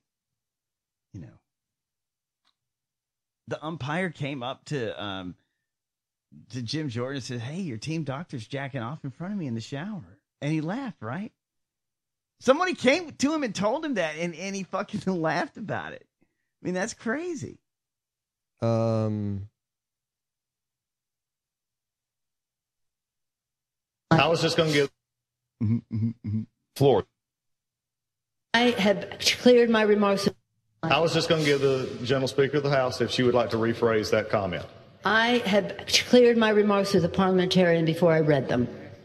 the umpire came up to Jim Jordan and said, hey, your team doctor's jacking off in front of me in the shower. And he laughed, right? Somebody came to him and told him that, and he fucking laughed about it. I mean, that's crazy. I was just going to give floor. I have cleared my remarks. I was just going to give the General Speaker of the House if she would like to rephrase that comment. I have cleared my remarks with the parliamentarian before I read them.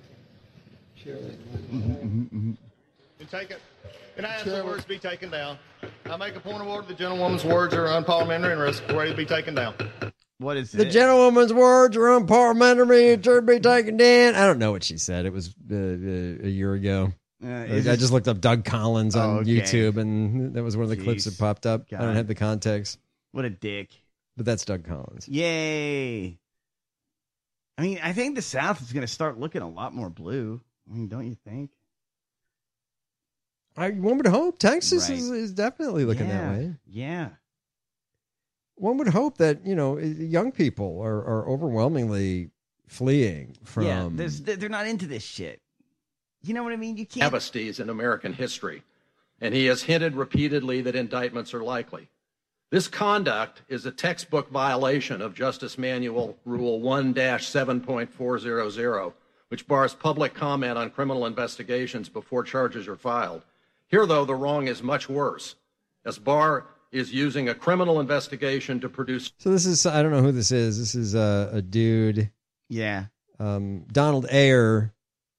Take it. And I ask the words be taken down. I make a point of order. The gentlewoman's words are unparliamentary and ready to be taken down. What is it? The gentlewoman's words are unparliamentary and should be taken down. I don't know what she said. It was a year ago. I just looked up Doug Collins on YouTube, and that was one of the clips that popped up. I don't have the context. What a dick. But that's Doug Collins. Yay. I mean, I think the South is going to start looking a lot more blue. I mean, don't you think? One would hope. Texas is definitely looking that way. Yeah. One would hope that, young people are overwhelmingly fleeing from... Yeah, they're not into this shit. You know what I mean? You can't... Travesties in American history, and he has hinted repeatedly that indictments are likely. This conduct is a textbook violation of Justice Manual Rule 1-7.400, which bars public comment on criminal investigations before charges are filed. Here, though, the wrong is much worse, as Barr is using a criminal investigation to produce... So this is, I don't know who this is. This is a dude. Yeah. Donald Ayer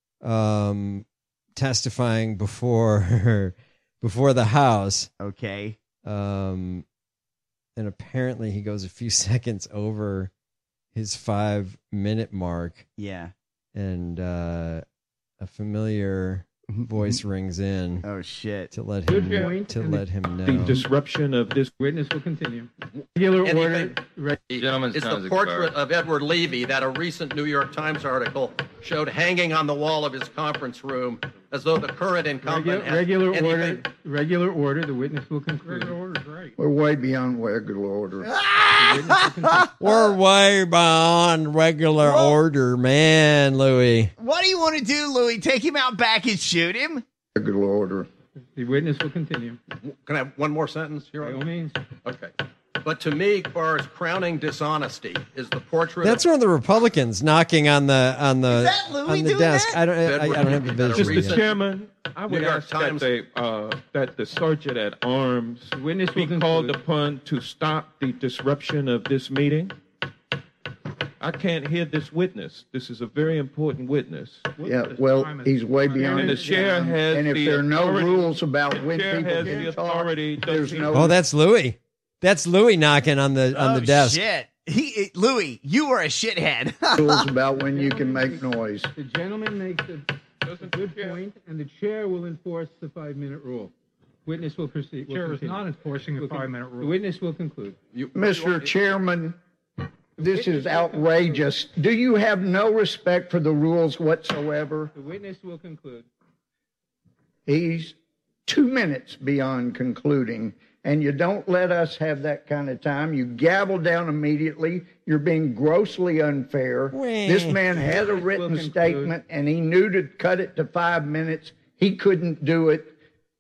testifying before the House. Okay. And apparently he goes a few seconds over his 5-minute mark. Yeah. And a familiar voice rings in. Oh shit! To let him know. The disruption of this witness will continue. Regular order. It's the portrait of Edward Levy that a recent New York Times article showed hanging on the wall of his conference room, as though the current incumbent regular order. The witness will conclude. Regular order, right? We're way beyond regular order. We're way beyond regular order, man, Louis. What do you want to do, Louis? Take him out back and shoot him? Regular order. The witness will continue. Can I have one more sentence? By all means. Okay. But to me, Barr's crowning dishonesty is the portrait. That's one of the Republicans knocking on the desk. That? I don't have the visual. Mr. Chairman, I would ask that the sergeant at arms be called upon to stop the disruption of this meeting. I can't hear this witness. This is a very important witness. Yeah, well, he's way beyond. And the chair has and if there are no rules about when people can talk, there's no. Oh, that's Louis. That's Louis knocking on the desk. Shit. Louis, you are a shithead. Rules about when you can make noise. The gentleman makes a good point, and the chair will enforce the 5-minute rule. Witness will proceed. The chair is not enforcing the 5-minute rule. The witness will conclude. Mr. Chairman, this is outrageous. Do you have no respect for the rules whatsoever? The witness will conclude. He's 2 minutes beyond concluding, and you don't let us have that kind of time. You gavel down immediately. You're being grossly unfair. This man had a written statement, and he knew to cut it to 5 minutes. He couldn't do it.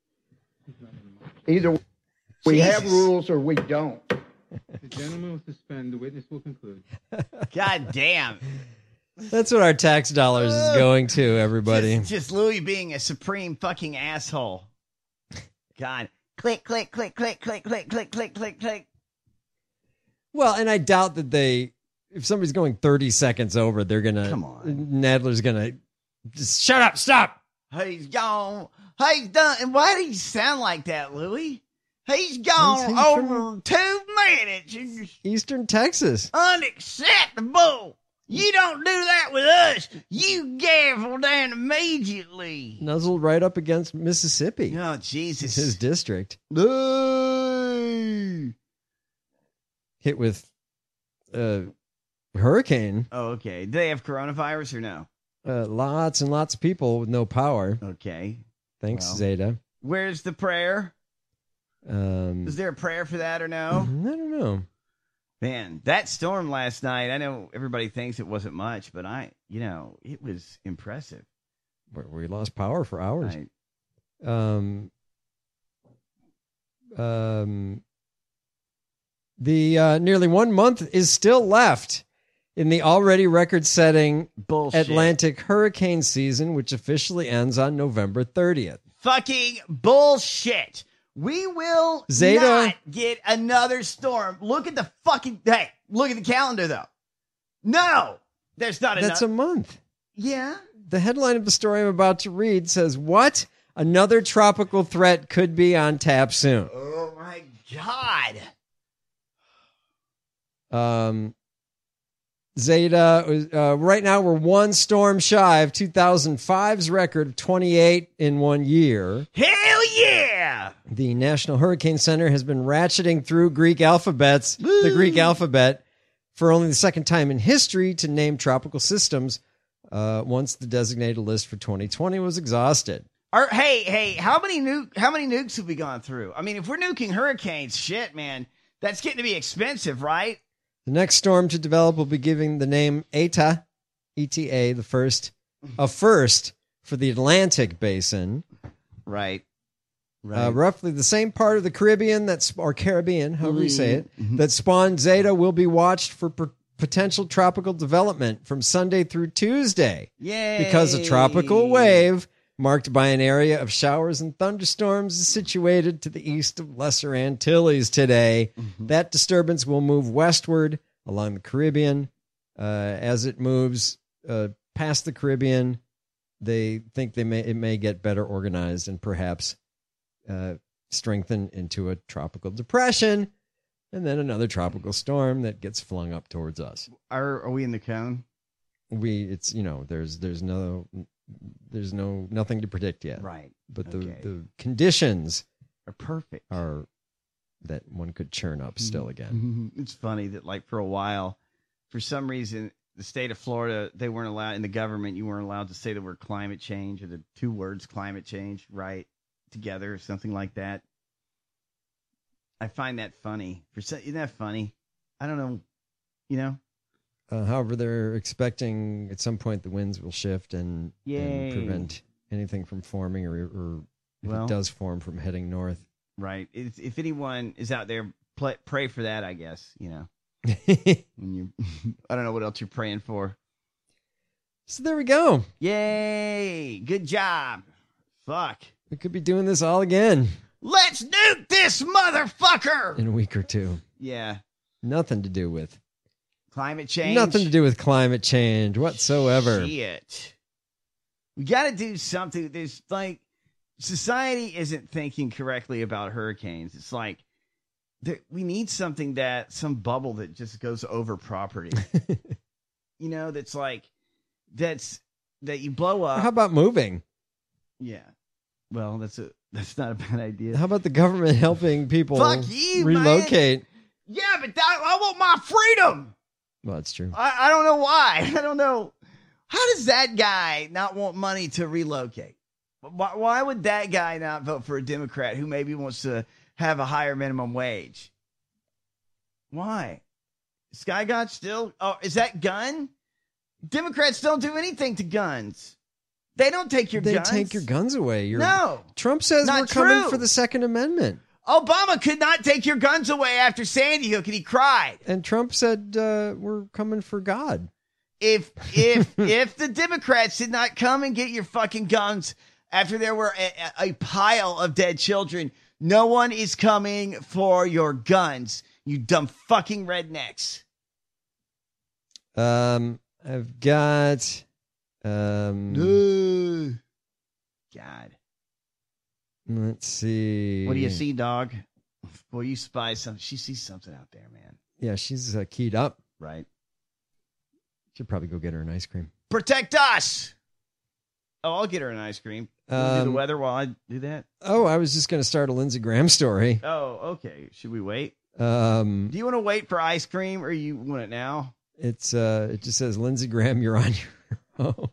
Either we have rules or we don't. The gentleman will suspend. The witness will conclude. God damn. That's what our tax dollars is going to, everybody. Just Louis being a supreme fucking asshole. God. Click, click, click, click, click, click, click, click, click, click. Well, and I doubt that if somebody's going 30 seconds over, they're going to, Nadler's going to just shut up, stop. He's gone. He's done. And why do you sound like that, Louis? He's gone over 2 minutes. Eastern Texas. Unacceptable. You don't do that with us. You gavel down immediately. Nuzzled right up against Mississippi. Oh, Jesus. It's his district. Hey. Hit with hurricane. Oh, okay. Do they have coronavirus or no? Lots and lots of people with no power. Okay. Thanks, Zeta. Where's the prayer? Is there a prayer for that or no? I don't know. Man, that storm last night, I know everybody thinks it wasn't much, but it was impressive. We lost power for hours. The nearly 1 month is still left in the already record-setting Atlantic hurricane season, which officially ends on November 30th. Fucking bullshit. We will not get another storm. Look at the look at the calendar, though. No, there's not enough. That's a month. Yeah. The headline of the story I'm about to read says, what? Another tropical threat could be on tap soon. Oh, my God. Zeta, right now we're one storm shy of 2005's record of 28 in 1 year. Hell yeah! The National Hurricane Center has been ratcheting through the Greek alphabet, for only the second time in history to name tropical systems once the designated list for 2020 was exhausted. Hey, how many nukes have we gone through? I mean, if we're nuking hurricanes, shit, man, that's getting to be expensive, right? The next storm to develop will be giving the name ETA, ETA, a first for the Atlantic Basin. Right. Roughly the same part of the Caribbean, however you say it, that spawned Zeta will be watched for potential tropical development from Sunday through Tuesday. Yay! Because a tropical wave marked by an area of showers and thunderstorms is situated to the east of Lesser Antilles today. That disturbance will move westward along the Caribbean. As it moves past the Caribbean, they think it may get better organized and perhaps strengthen into a tropical depression, and then another tropical storm that gets flung up towards us. Are we in the cone? There's nothing to predict yet. Right. But the conditions are perfect. That one could churn up still again. It's funny that for a while, for some reason, the state of Florida, they weren't allowed, in the government, you weren't allowed to say the word climate change or the two words climate change, right, together or something like that. I find that funny. Isn't that funny? I don't know, However, they're expecting at some point the winds will shift and prevent anything from forming or if it does form from heading north. Right. If anyone is out there, pray for that, I guess, when I don't know what else you're praying for. So there we go. Yay. Good job. Fuck. We could be doing this all again. Let's nuke this motherfucker! In a week or two. Yeah. Nothing to do with climate change. Nothing to do with climate change whatsoever. Shit. We got to do something. There's society isn't thinking correctly about hurricanes. It's we need some bubble that just goes over property. That you blow up. How about moving? Yeah. Well, that's not a bad idea. How about the government helping people Man. relocate? Yeah, but I want my freedom. Well, that's true. I don't know why. I don't know. How does that guy not want money to relocate? Why would that guy not vote for a Democrat who maybe wants to have a higher minimum wage. Why? Sky God still? Oh, is that gun? Democrats don't do anything to guns. They don't take your guns. They take your guns away. No. Trump says we're coming for the Second Amendment. Obama could not take your guns away after Sandy Hook, and he cried. And Trump said we're coming for God. If the Democrats did not come and get your fucking guns after there were a pile of dead children, no one is coming for your guns, you dumb fucking rednecks. I've got God. Let's see. What do you see, dog? Boy, you spy something. She sees something out there, man. Yeah, she's keyed up. Right. Should probably go get her an ice cream. Protect us. Oh, I'll get her an ice cream. Do the weather while I do that. Oh, I was just going to start a Lindsey Graham story. Oh, okay. Should we wait? Do you want to wait for ice cream, or you want it now? It just says Lindsey Graham, you're on your own.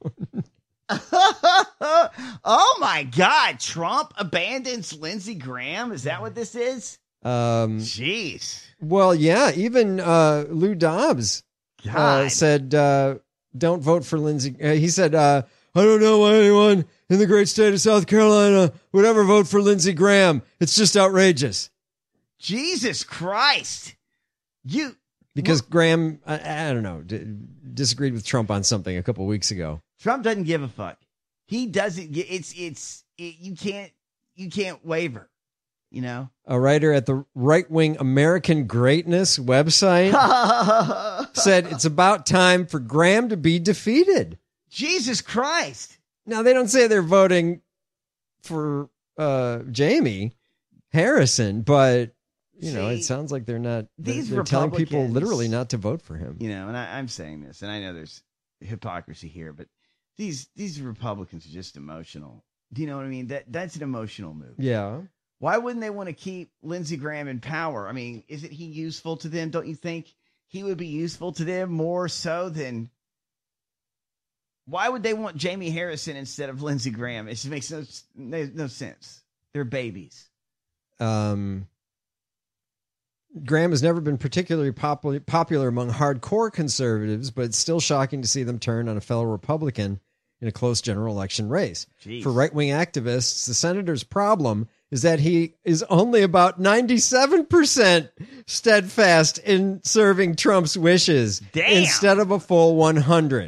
Oh my God! Trump abandons Lindsey Graham. Is that what this is? Jeez. Well, yeah. Even Lou Dobbs said, "Don't vote for Lindsey." He said, "I don't know why anyone in the great state of South Carolina would ever vote for Lindsey Graham. It's just outrageous." Jesus Christ! Because Graham, I don't know, disagreed with Trump on something a couple weeks ago. Trump doesn't give a fuck. He doesn't. You can't waver. You know. A writer at the right-wing American Greatness website said it's about time for Graham to be defeated. Jesus Christ! Now they don't say they're voting for Jamie Harrison, but. You know, it sounds like they're not. They're telling people literally not to vote for him. You know, and I'm saying this, and I know there's hypocrisy here, but these Republicans are just emotional. Do you know what I mean? That's an emotional move. Yeah. Why wouldn't they want to keep Lindsey Graham in power? I mean, isn't he useful to them? Don't you think he would be useful to them more so than? Why would they want Jamie Harrison instead of Lindsey Graham? It just makes no sense. They're babies. Graham has never been particularly popular among hardcore conservatives, but it's still shocking to see them turn on a fellow Republican in a close general election race. Jeez. For right-wing activists, the senator's problem is that he is only about 97% steadfast in serving Trump's wishes instead of a full 100.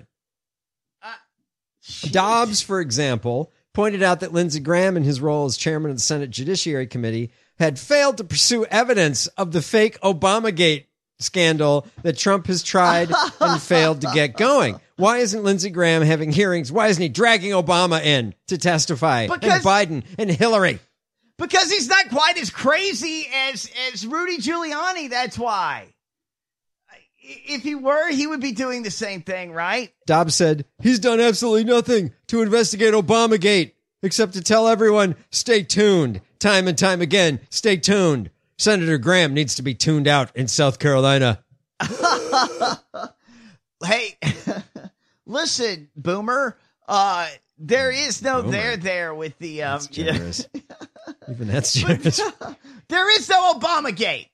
Dobbs, for example, pointed out that Lindsey Graham, in his role as chairman of the Senate Judiciary Committee, had failed to pursue evidence of the fake Obamagate scandal that Trump has tried and failed to get going. Why isn't Lindsey Graham having hearings? Why isn't he dragging Obama in to testify? And Biden and Hillary? Because he's not quite as crazy as Rudy Giuliani, that's why. If he were, he would be doing the same thing, right? Dobbs said, he's done absolutely nothing to investigate Obamagate, except to tell everyone, stay tuned. Time and time again, stay tuned. Senator Graham needs to be tuned out in South Carolina. Hey, listen, Boomer, there is no Boomer. there with the... That's generous. Even that's generous. There is no Obamagate.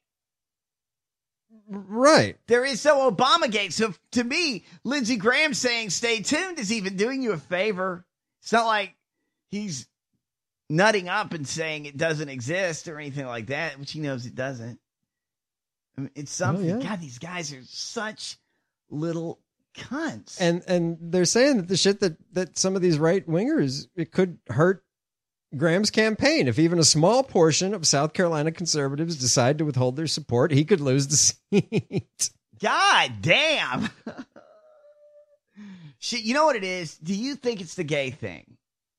Right. There is no Obamagate. So to me, Lindsey Graham saying stay tuned is even doing you a favor. It's not like he's nutting up and saying it doesn't exist or anything like that, which he knows it doesn't. I mean, it's something. Oh, yeah. God, these guys are such little cunts. And they're saying that the shit that some of these right wingers, it could hurt Graham's campaign. If even a small portion of South Carolina conservatives decide to withhold their support, he could lose the seat. God damn. Shit, you know what it is? Do you think it's the gay thing?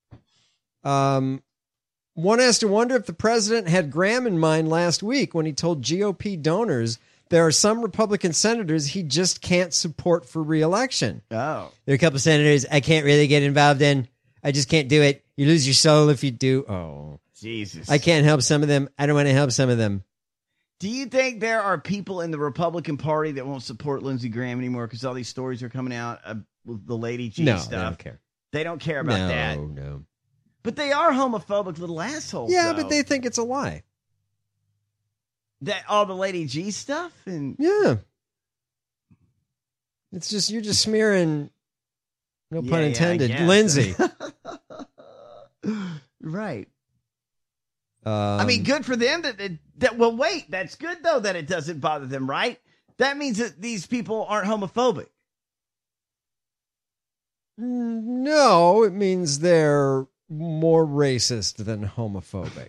One has to wonder if the president had Graham in mind last week when he told GOP donors there are some Republican senators he just can't support for re-election. Oh. There are a couple of senators I can't really get involved in. I just can't do it. You lose your soul if you do. Oh. Jesus. I can't help some of them. I don't want to help some of them. Do you think there are people in the Republican Party that won't support Lindsey Graham anymore because all these stories are coming out with the Lady G stuff? No, they don't care. They don't care about that. No. But they are homophobic little assholes. Yeah, though. but they think it's a lie. That all the Lady G stuff? And yeah. It's just, you're just smearing, no pun intended, Lindsay. Right. I mean, good for them that. Well, wait, that's good though that it doesn't bother them, right? That means that these people aren't homophobic. No, it means they're more racist than homophobic.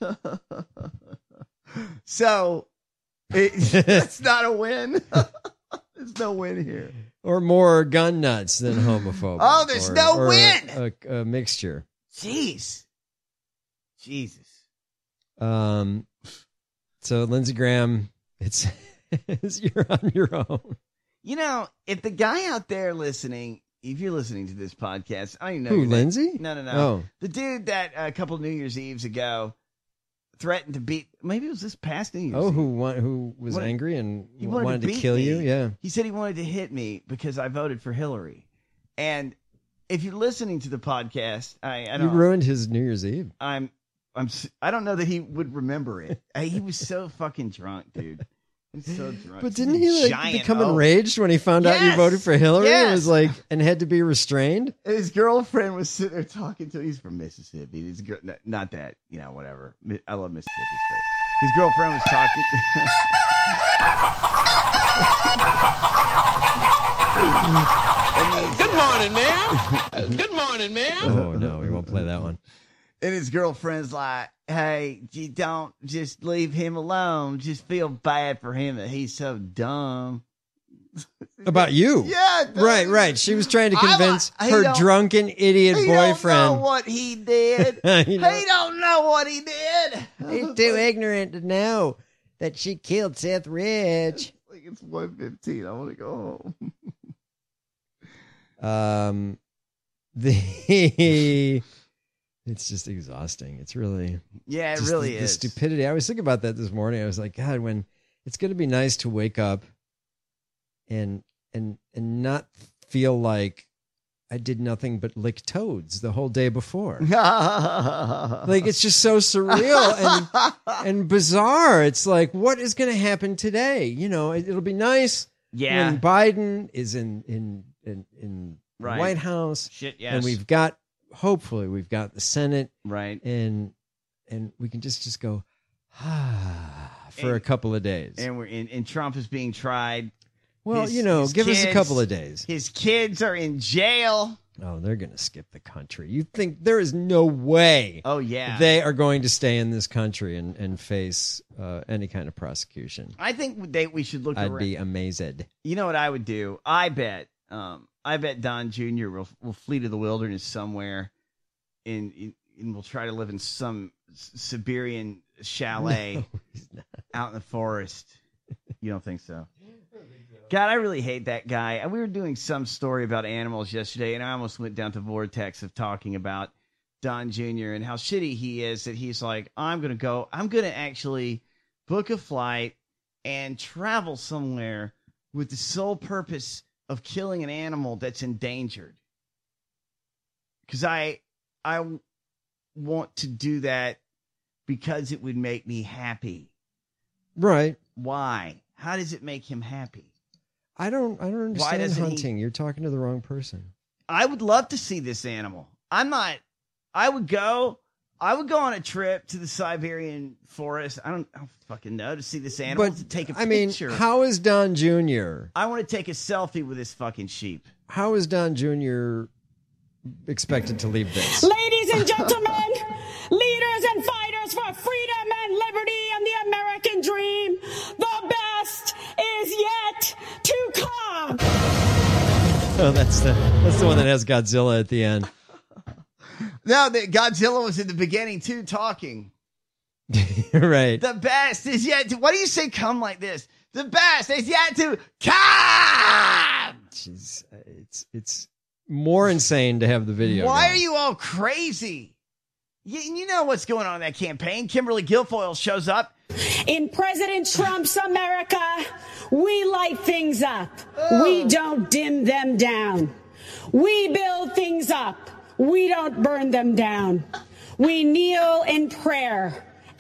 So, it's not a win. There's no win here. Or more gun nuts than homophobic. Oh, there's no win. A mixture. Jeez. Jesus. So Lindsey Graham, it's you're on your own. You know, if the guy out there listening, if you're listening to this podcast, I don't even know. Who, Lindsey? No. Oh. The dude that a couple New Year's Eves ago threatened to beat, maybe it was this past New Year's Eve. Who was angry and he wanted to beat kill me. you? Yeah. He said he wanted to hit me because I voted for Hillary. And if you're listening to the podcast, I You ruined his New Year's Eve. I don't know that he would remember it. He was so fucking drunk, dude. He's so drunk. But didn't he become enraged when he found out you voted for Hillary? Yes. It was like, and had to be restrained. And his girlfriend was sitting there talking to him. He's from Mississippi. Not that, whatever. I love Mississippi State. His girlfriend was talking. Good morning, ma'am. Good morning, ma'am. Oh, no, we won't play that one. And his girlfriend's like, hey, you don't just leave him alone. Just feel bad for him that he's so dumb. About you. Yeah. Right. She was trying to convince her drunken idiot boyfriend. He don't know what he did. He don't know what he did. He's too ignorant to know that she killed Seth Rich. It's 1:15. I want to go home. It's just exhausting. It's really... Yeah, it really is. The stupidity. I was thinking about that this morning. I was like, God, when it's going to be nice to wake up and not feel like I did nothing but lick toads the whole day before. Like, it's just so surreal and bizarre. It's like, what is going to happen today? It'll be nice when Biden is in the White House. Shit, yes. And hopefully we've got the Senate. Right. And we can just go for a couple of days. And Trump is being tried. Well, give us a couple of days. His kids are in jail. Oh, they're going to skip the country. You think there is no way they are going to stay in this country and face any kind of prosecution? I think we should look I'd be amazed. You know what I would do? I bet Don Jr. will flee to the wilderness somewhere and will try to live in some Siberian chalet out in the forest. You don't think so? God, I really hate that guy. We were doing some story about animals yesterday, and I almost went down to vortex of talking about Don Jr. and how shitty he is that he's like, I'm going to actually book a flight and travel somewhere with the sole purpose of killing an animal that's endangered. Because I want to do that because it would make me happy. Right. Why? How does it make him happy? I don't understand hunting. You're talking to the wrong person. I would love to see this animal. I would go on a trip to the Siberian forest. I don't fucking know, to see this animal, to take a picture. How is Don Jr.? I want to take a selfie with this fucking sheep. How is Don Jr. expected to leave this? Ladies and gentlemen, leaders and fighters for freedom and liberty and the American dream, the best is yet to come. Oh, that's the one that has Godzilla at the end. No, Godzilla was in the beginning too, talking. Right. The best is yet to. Why do you say come like this? The best is yet to come. Jeez, it's more insane to have the video. Why going. are you all crazy? You know what's going on in that campaign. Kimberly Guilfoyle shows up. In President Trump's America, we light things up. We don't dim them down. We build things up. We don't burn them down. We kneel in prayer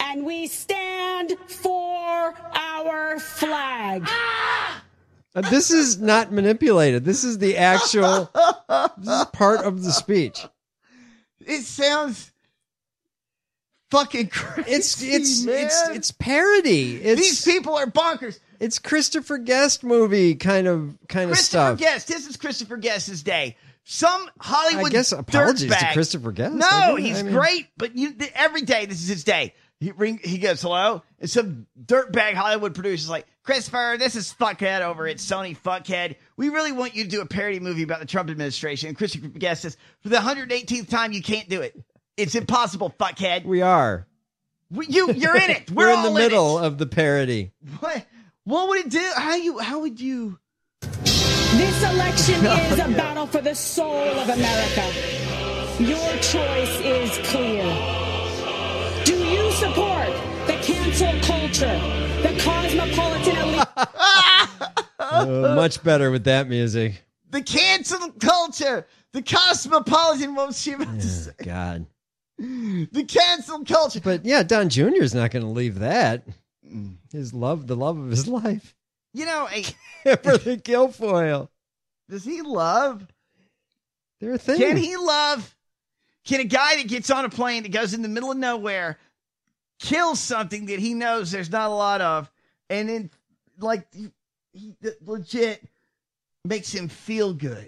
and we stand for our flag. This is not manipulated. This is the actual this is part of the speech. It sounds fucking crazy. It's parody. These people are bonkers. It's Christopher Guest movie kind of stuff. Guest. This is Christopher Guest's day. Some Hollywood. I guess apologies dirtbag. to Christopher Guest. No, he's great, but every day this is his day. He goes hello, and some dirtbag Hollywood producer's like, Christopher, this is fuckhead over at Sony fuckhead. We really want you to do a parody movie about the Trump administration. And Christopher Guest says, for the 118th time, you can't do it. It's impossible, fuckhead. We are. You're in it. We're in the middle of the parody. What would it do? How would you? This election is a battle for the soul of America. Your choice is clear. Do you support the cancel culture, the cosmopolitan elite? Much better with that music. The cancel culture, the cosmopolitan. What was she about to say? God. The cancel culture. But yeah, Don Jr. is not going to leave that. The love of his life. You know, for the Guilfoyle. Does he love? They're a thing. Can he love? Can a guy that gets on a plane that goes in the middle of nowhere kill something that he knows there's not a lot of, and then like he legit makes him feel good?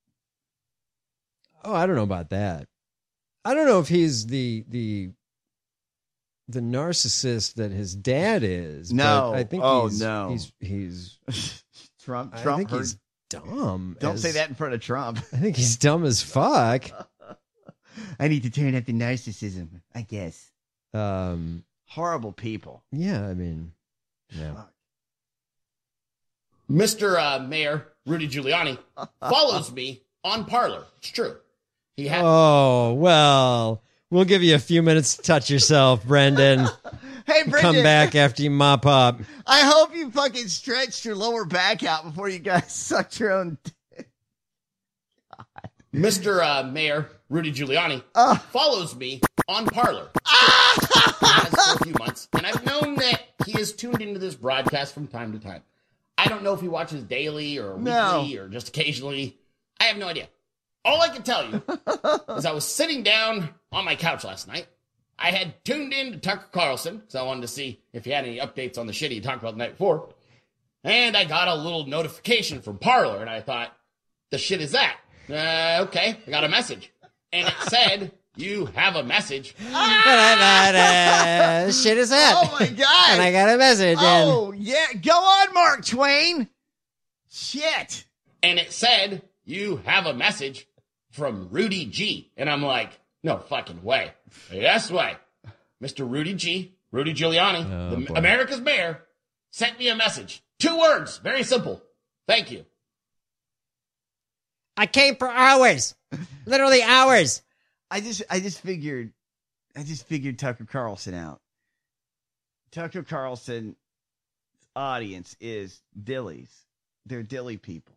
Oh, I don't know about that. I don't know if he's the narcissist that his dad is. No, but I think he's Trump. I think he's dumb. Don't say that in front of Trump. I think he's dumb as fuck. I need to turn up the narcissism, I guess. Horrible people. Yeah, I mean, yeah. Mr. Mayor Rudy Giuliani follows me on Parler. It's true. He had. Oh, well, we'll give you a few minutes to touch yourself, Brendan. Hey, Brendan. Come back after you mop up. I hope you fucking stretched your lower back out before you guys sucked your own dick. Mr. Mayor Rudy Giuliani follows me on Parler. He has for a few months, and I've known that he is tuned into this broadcast from time to time. I don't know if he watches daily or weekly or just occasionally. I have no idea. All I can tell you is I was sitting down on my couch last night. I had tuned in to Tucker Carlson because I wanted to see if he had any updates on the shit he talked about the night before. And I got a little notification from Parler, and I thought, the shit is that? Okay, I got a message. And it said, you have a message. Shit is that? Oh, my God. And I got a message. Oh, yeah. Go on, Mark Twain. Shit. And it said, you have a message from Rudy G. And I'm like, no fucking way. Yes way. Mr. Rudy G, Rudy Giuliani, America's mayor, sent me a message. 2 words. Very simple. Thank you. I came for hours. Literally hours. I just figured Tucker Carlson out. Tucker Carlson's audience is dillies. They're dilly people.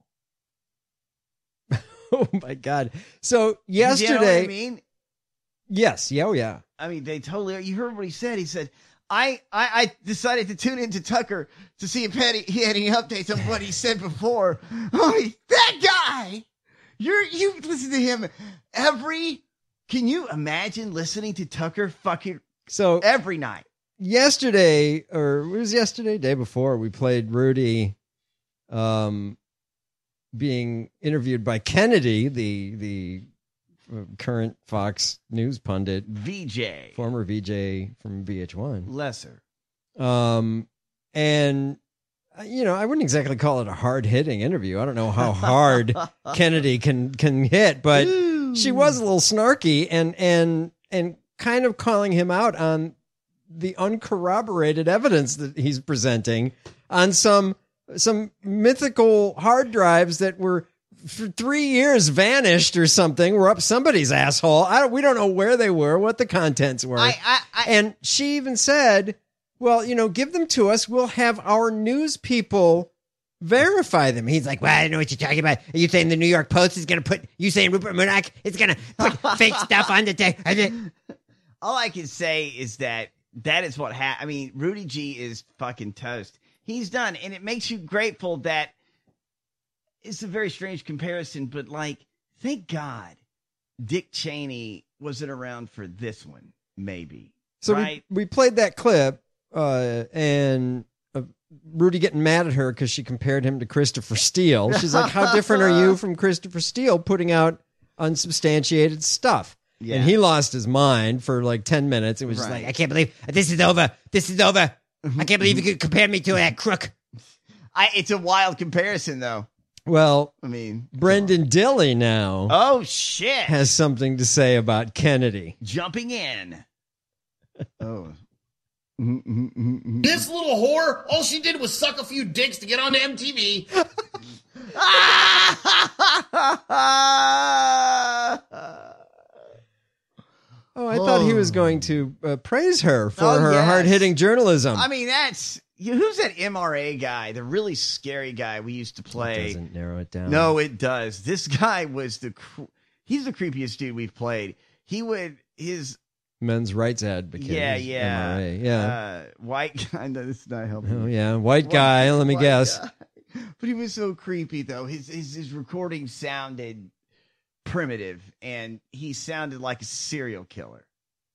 Oh my God. So yesterday, you know what I mean? Yes. Yeah. Oh yeah. I mean, they totally, you heard what he said. He said, I decided to tune into Tucker to see if he had any updates on what he said before. Oh, that guy! You listen to him can you imagine listening to Tucker fucking every night? Yesterday, or it was yesterday, day before, we played Rudy being interviewed by Kennedy, the current Fox News pundit, VJ, former VJ from VH1, lesser. And you know, I wouldn't exactly call it a hard-hitting interview. I don't know how hard Kennedy can hit, but she was a little snarky and kind of calling him out on the uncorroborated evidence that he's presenting on some mythical hard drives that were for 3 years vanished or something. Were up somebody's asshole. We don't know where they were, what the contents were. And she even said, well, you know, give them to us. We'll have our news people verify them. He's like, well, I don't know what you're talking about. Are you saying the New York Post is going to you saying Rupert Murdoch is going to put fake stuff on the day? All I can say is that that is what happened. I mean, Rudy G is fucking toast. He's done, and it makes you grateful that it's a very strange comparison, but like, thank God Dick Cheney wasn't around for this one, maybe. So right? we played that clip, and Rudy getting mad at her because she compared him to Christopher Steele. She's like, how different are you from Christopher Steele putting out unsubstantiated stuff? Yeah. And he lost his mind for like 10 minutes. It was just like, I can't believe this is over. This is over. I can't believe you could compare me to that crook. It's a wild comparison, though. Well, I mean, Brendan Dilley now. Oh, shit. Has something to say about Kennedy. Jumping in. Oh. This little whore, all she did was suck a few dicks to get onto MTV. Oh, I thought he was going to praise her for her hard-hitting journalism. I mean, who's that MRA guy, the really scary guy we used to play? It doesn't narrow it down. No, it does. This guy was he's the creepiest dude we've played. His men's rights advocate. Yeah. MRA. Yeah. White guy. No, this is not helping. Oh, yeah. White guy. Let me guess. Guy. But he was so creepy, though. His recording sounded primitive, and he sounded like a serial killer.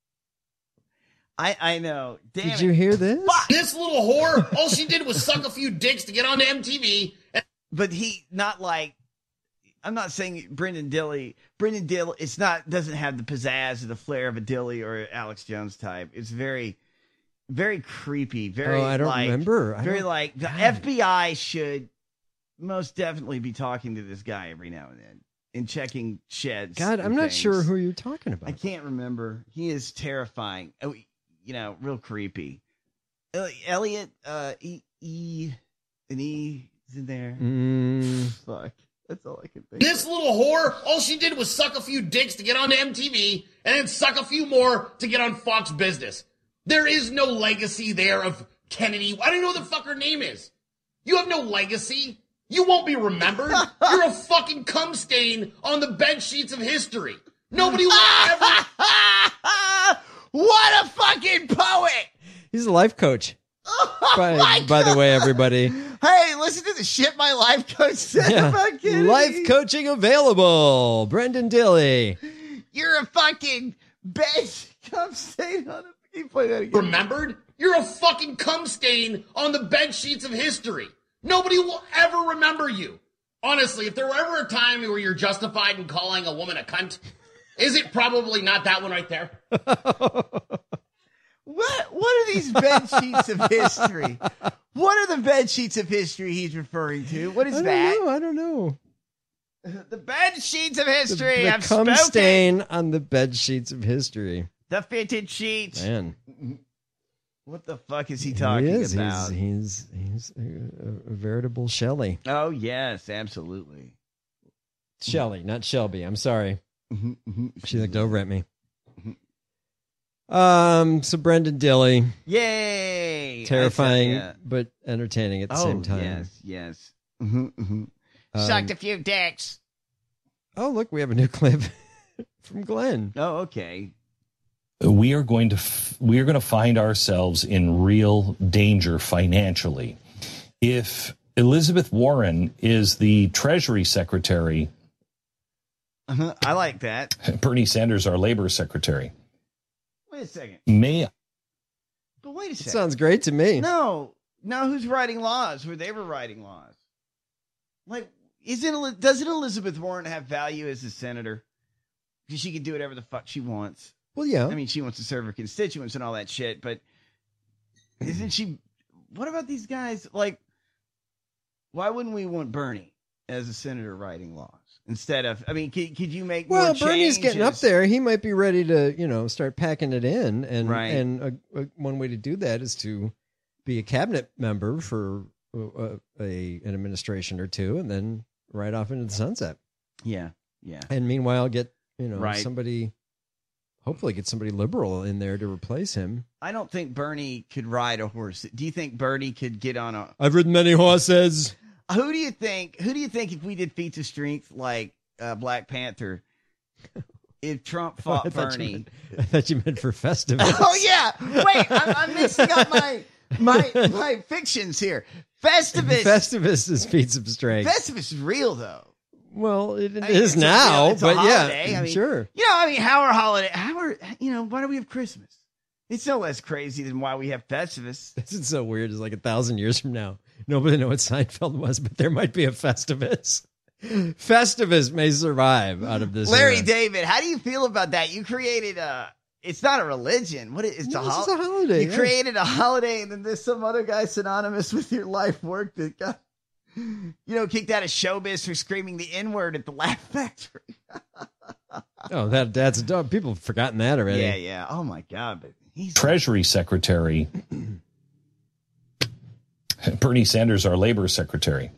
I know. Damn Did you hear this? Fuck. This little whore, all she did was suck a few dicks to get onto MTV. But I'm not saying Brendan Dilley, doesn't have the pizzazz or the flair of a Dilley or Alex Jones type. It's very, very creepy. Very, I don't remember. The FBI should most definitely be talking to this guy every now and then and checking sheds. God, I'm not sure who you're talking about. I can't remember. He is terrifying. Oh, real creepy. Elliot, E is in there. Fuck. That's all I can think. This little whore, all she did was suck a few dicks to get onto MTV and then suck a few more to get on Fox Business. There is no legacy there of Kennedy. I don't know what the fuck her name is. You have no legacy. You won't be remembered. You're a fucking cum stain on the bed sheets of history. Nobody will ever... What a fucking poet! He's a life coach. By the way, everybody. Hey, listen to the shit my life coach said about Kennedy. Life coaching available. Brendan Dilley. You're a fucking bitch. Cum stain on it. Can you play that again? Remembered? You're a fucking cum stain on the bed sheets of history. Nobody will ever remember you. Honestly, if there were ever a time where you're justified in calling a woman a cunt, is it probably not that one right there? What are these bed sheets of history? What are the bed sheets of history he's referring to? What is that? I don't know. The bed sheets of history. The I've cum spoken. stain on the bed sheets of history. The fitted sheets. Man. What the fuck is he talking about? He's a veritable Shelley. Oh, yes, absolutely. Shelley, not Shelby. I'm sorry. She looked over at me. So Brendan Dilley. Yay! Terrifying, but entertaining at the same time. Yes. Sucked a few dicks. Oh, look, we have a new clip from Glenn. Oh, okay. We are going to find ourselves in real danger financially if Elizabeth Warren is the Treasury Secretary. I like that. Bernie Sanders, our Labor Secretary. Wait a second. But wait a second. Sounds great to me. No, who's writing laws where they were writing laws? Like, doesn't Elizabeth Warren have value as a senator? Because she can do whatever the fuck she wants. Well, yeah. I mean, she wants to serve her constituents and all that shit, but isn't she... What about these guys? Like, why wouldn't we want Bernie as a senator writing laws? Instead of, I mean, could you make more changes? Well, Bernie's getting up there. He might be ready to, start packing it in. And, and one way to do that is to be a cabinet member for an administration or two and then right off into the sunset. Yeah. And meanwhile, get, hopefully get somebody liberal in there to replace him. I don't think Bernie could ride a horse. Do you think Bernie could get on a... I've ridden many horses. Who do you think if we did feats of strength like Black Panther, if Trump fought Bernie. I thought you meant for Festivus. Oh, yeah. Wait, I'm mixing up my fictions here. Festivus is feats of strength. Festivus is real, though. Well, it is now, it's a but holiday. yeah, I mean, sure. Why do we have Christmas? It's no less crazy than why we have Festivus. This is so weird. It's like 1,000 years from now. Nobody knows what Seinfeld was, but there might be a Festivus. Festivus may survive out of this. Larry era. David, how do you feel about that? You created it's not a religion. It's a holiday. You created a holiday, and then there's some other guy synonymous with your life work that got, kicked out of showbiz for screaming the N-word at the Laugh Factory. Oh, that's people have forgotten that already. Yeah. Oh my God. But Treasury Secretary Bernie Sanders, our Labor Secretary.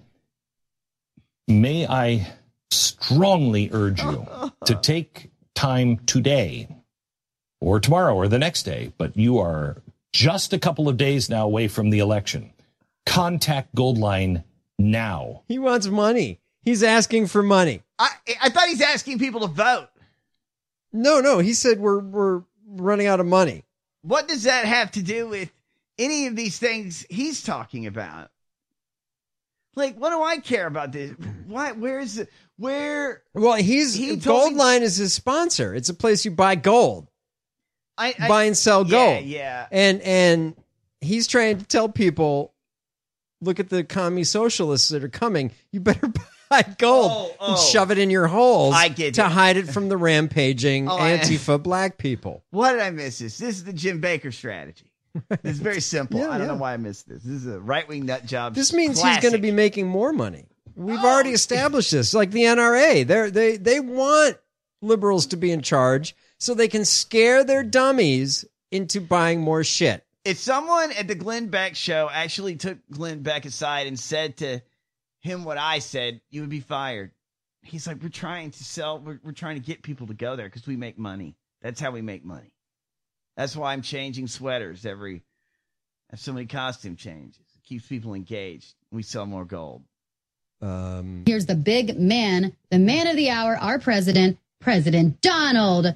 May I strongly urge you to take time today or tomorrow or the next day, but you are just a couple of days now away from the election. Contact Goldline now. He wants money. He's asking for money. I thought he's asking people to vote. No. He said we're running out of money. What does that have to do with any of these things he's talking about? Like, what do I care about this? Why? Where? Well, Goldline is his sponsor. It's a place you buy gold. Buy and sell gold. Yeah. And he's trying to tell people, look at the commie socialists that are coming. You better buy gold and shove it in your holes to hide it from the rampaging Antifa black people. Why did I miss this? This is the Jim Baker strategy. It's very simple. I don't know why I missed this. This is a right-wing nut job. This means classic. he's going to be making more money. We've already established this. Like the NRA, they want liberals to be in charge so they can scare their dummies into buying more shit. If someone at the Glenn Beck show actually took Glenn Beck aside and said to him what I said, you would be fired. He's like, we're trying to get people to go there because we make money. That's how we make money. That's why I'm changing sweaters I have so many costume changes. It keeps people engaged. We sell more gold. Here's the big man, the man of the hour, our president, President Donald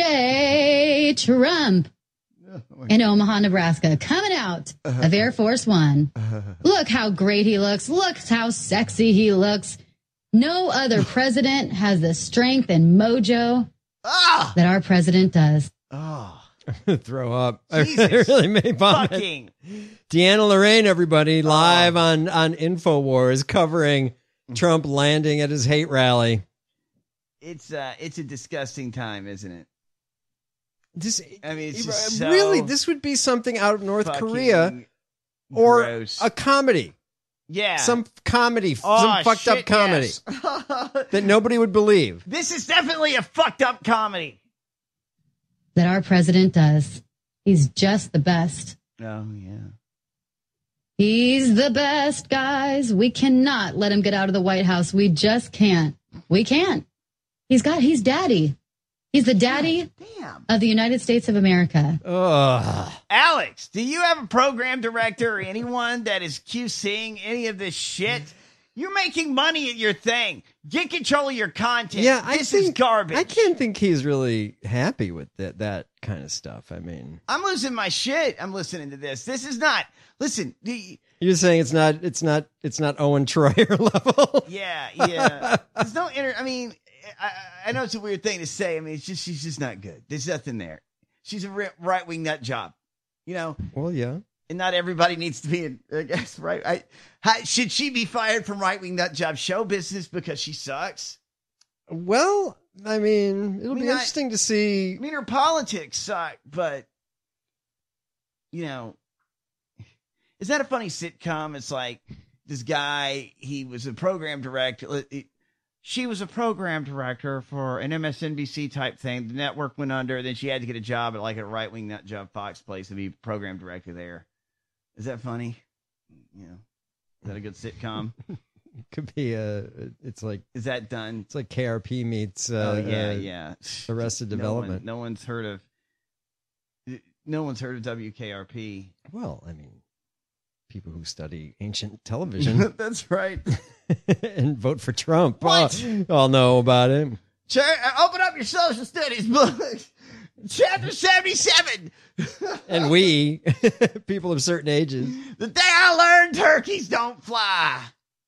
J. Trump. In Omaha, Nebraska, coming out of Air Force One. Look how great he looks. Look how sexy he looks. No other president has the strength and mojo that our president does. Throw up. I really may vomit. Deanna Lorraine, everybody, live on InfoWars covering Trump landing at his hate rally. It's a disgusting time, isn't it? This would be something out of North fucking Korea or gross. a comedy. Yeah. Some comedy, some fucked up comedy that nobody would believe. This is definitely a fucked up comedy. That our president does. He's just the best. Oh, yeah. He's the best, guys. We cannot let him get out of the White House. We just can't. We can't. He's daddy. He's the daddy of the United States of America. Alex, do you have a program director or anyone that is QCing any of this shit? You're making money at your thing. Get control of your content. Yeah, this is garbage. I can't think he's really happy with that kind of stuff. I mean, I'm losing my shit. I'm listening to this. This is not. Listen, you're saying it's not Owen Troyer level. Yeah. There's no I mean, I know it's a weird thing to say. I mean, she's just not good. There's nothing there. She's a right-wing nut job, Well, yeah. And not everybody needs to be I guess, right? Should she be fired from right-wing nut job show business because she sucks? Well, I mean, it'll be interesting to see. I mean, her politics suck, but, is that a funny sitcom? It's like this guy, he was a program director. She was a program director for an MSNBC type thing. The network went under. Then she had to get a job at like a right-wing nut job Fox place to be program director there. Is that funny? Is that a good sitcom? Could be it's like. Is that done? It's like KRP meets Arrested Development. No one's heard of WKRP. Well, I mean, people who study ancient television. That's right. And vote for Trump. What? All know about it. Open up your social studies books. Chapter 77. And we, people of certain ages. The day I learned turkeys don't fly.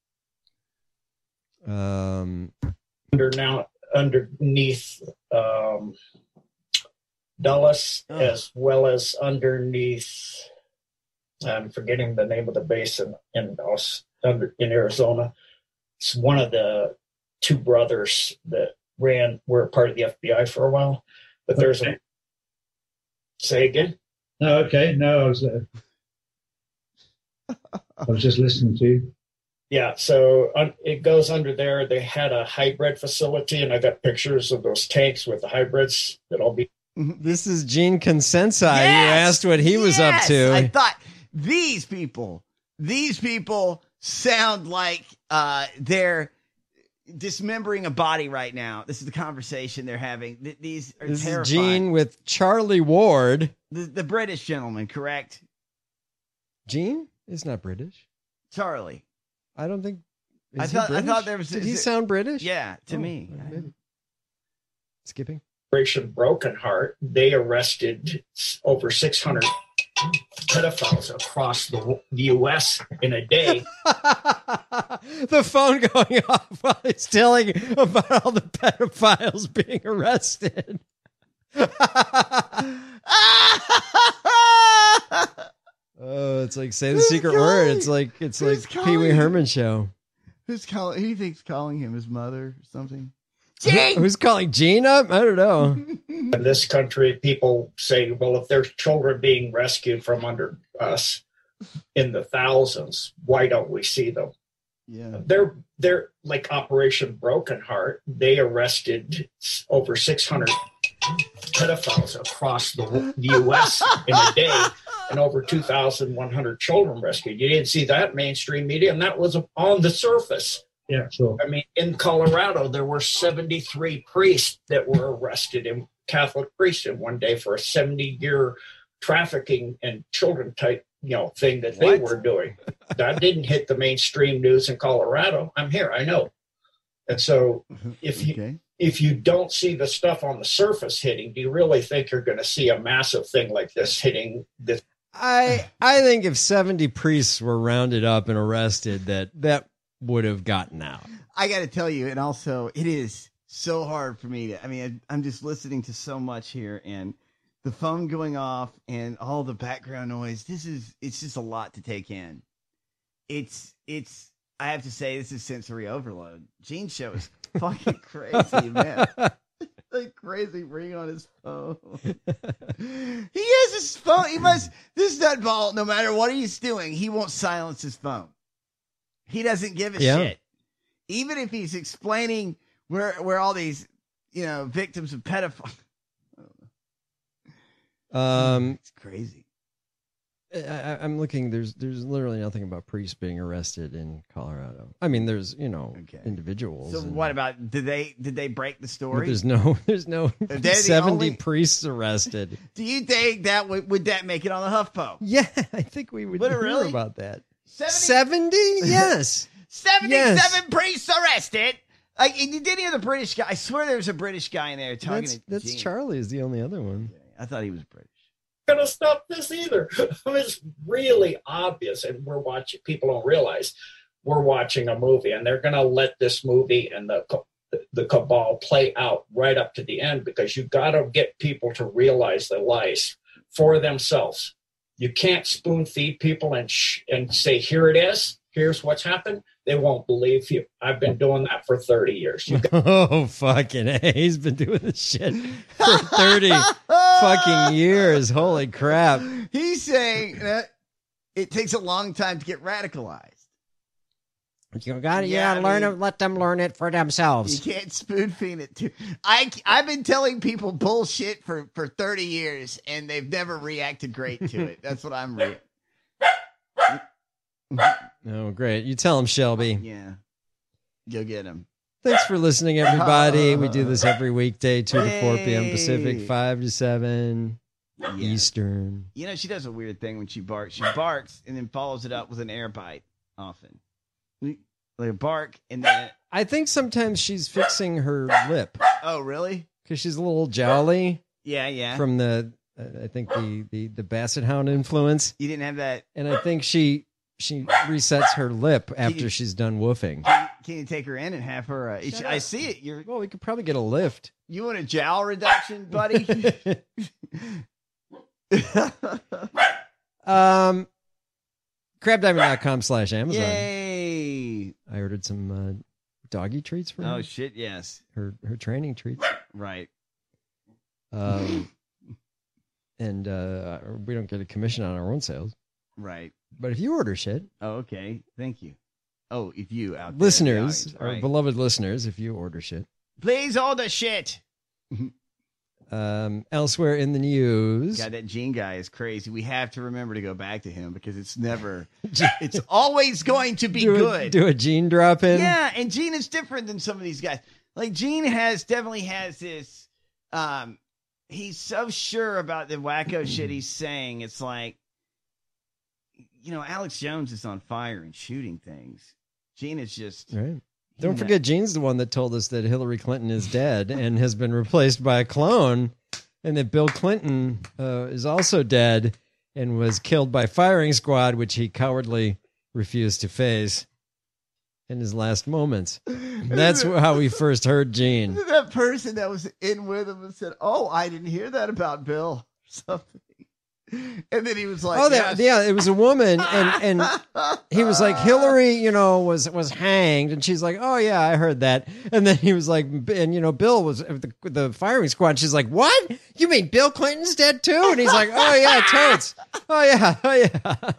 Underneath Dulles, as well as underneath, I'm forgetting the name of the basin in Arizona. It's one of the two brothers that were part of the FBI for a while. But there's say again? No, okay. No, I was just listening to you. Yeah, so it goes under there. They had a hybrid facility, and I got pictures of those tanks with the hybrids that'll be. This is Gene Consensi. You asked what he was up to. I thought these people sound like they're dismembering a body right now. This is the conversation they're having. These are this terrifying. Is Gene with Charlie Ward. The British gentleman, correct? Gene is not British. Charlie. I don't think. I thought there was. Did he sound British? Yeah, to me. Maybe. Skipping. Operation Broken Heart. They arrested over 600 pedophiles across the U.S. in a day. The phone going off while he's telling about all the pedophiles being arrested. Oh, it's like say the secret word. It's like Pee Wee Herman show. Who's calling? Who do you think's calling him? His mother or something? Gene! Who's calling Gene up? I don't know. In this country, people say, well, if there's children being rescued from under us in the thousands, why don't we see them? Yeah. They're like Operation Broken Heart. They arrested over 600 pedophiles across the U.S. in a day and over 2,100 children rescued. You didn't see that mainstream media, and that was on the surface. Yeah, sure. I mean, in Colorado, there were 73 priests that were arrested, Catholic priests, in one day for a 70-year trafficking and children type, thing that they were doing. That didn't hit the mainstream news in Colorado. I'm here, I know. And so, if you don't see the stuff on the surface hitting, do you really think you're going to see a massive thing like this hitting this? I think if 70 priests were rounded up and arrested, that would have gotten out. I got to tell you, and also it is so hard for me to, I'm just listening to so much here and the phone going off and all the background noise. It's just a lot to take in. I have to say, this is sensory overload. Gene's show is fucking crazy, man. Like crazy ring on his phone. He has his phone. This nutball, no matter what he's doing, he won't silence his phone. He doesn't give a shit. Even if he's explaining where all these, victims of pedophiles. It's crazy. I'm looking. There's literally nothing about priests being arrested in Colorado. I mean, there's individuals. So what about did they break the story? There's no 70 priests arrested. Do you think that would that make it on the HuffPo? Yeah, I think we would hear really? about that. 70? Yes. 77 priests arrested. Like, did any of the British guy? I swear there was a British guy in there talking. That's Gene. Charlie is the only other one. I thought he was British. Going to stop this either. It's really obvious, and people don't realize we're watching a movie, and they're going to let this movie and the cabal play out right up to the end, because you got to get people to realize the lies for themselves. You can't spoon feed people and say, here it is. Here's what's happened. They won't believe you. I've been doing that for 30 years. Oh, fucking A. He's been doing this shit for 30 fucking years. Holy crap. He's saying that it takes a long time to get radicalized. You gotta learn it. Let them learn it for themselves. You can't spoon feed it to. I've been telling people bullshit for 30 years, and they've never reacted great to it. That's what I'm reading. Oh, great. You tell him, Shelby. Yeah. Go get him. Thanks for listening, everybody. We do this every weekday, 2 to 4 p.m. Pacific, 5 to 7 Eastern. She does a weird thing when she barks. She barks and then follows it up with an air bite often. like a bark, and then I think sometimes she's fixing her lip. Oh, really? Because she's a little jowly. Yeah. From the, I think the Basset Hound influence. You didn't have that. And I think she resets her lip after she's done woofing. Can you take her in and have her? I see it. Well, we could probably get a lift. You want a jowl reduction, buddy? Crabdiving.com/Amazon. Yay! I ordered some doggy treats for her. Oh shit! Yes, her training treats. Right. And we don't get a commission on our own sales. Right. But if you order shit, oh okay, thank you. Oh, if you out there, listeners, right. our beloved listeners, if you order shit, please order shit. Elsewhere in the news, God, that Gene guy is crazy. We have to remember to go back to him because it's it's always going to be good. Do a Gene drop in. Yeah, and Gene is different than some of these guys. Like Gene definitely has this. He's so sure about the wacko shit he's saying. It's like, Alex Jones is on fire and shooting things. Gene is just right. Don't forget, Gene's the one that told us that Hillary Clinton is dead and has been replaced by a clone, and that Bill Clinton is also dead and was killed by firing squad, which he cowardly refused to face in his last moments. That's how we first heard Gene. That person that was in with him and said, "Oh, I didn't hear that about Bill." Something. And then he was like, yeah, it was a woman, and he was like, Hillary, was hanged, and she's like, oh yeah, I heard that. And then he was like, and Bill was the firing squad. And she's like, what? You mean Bill Clinton's dead too? And he's like, oh yeah, totes. Oh yeah.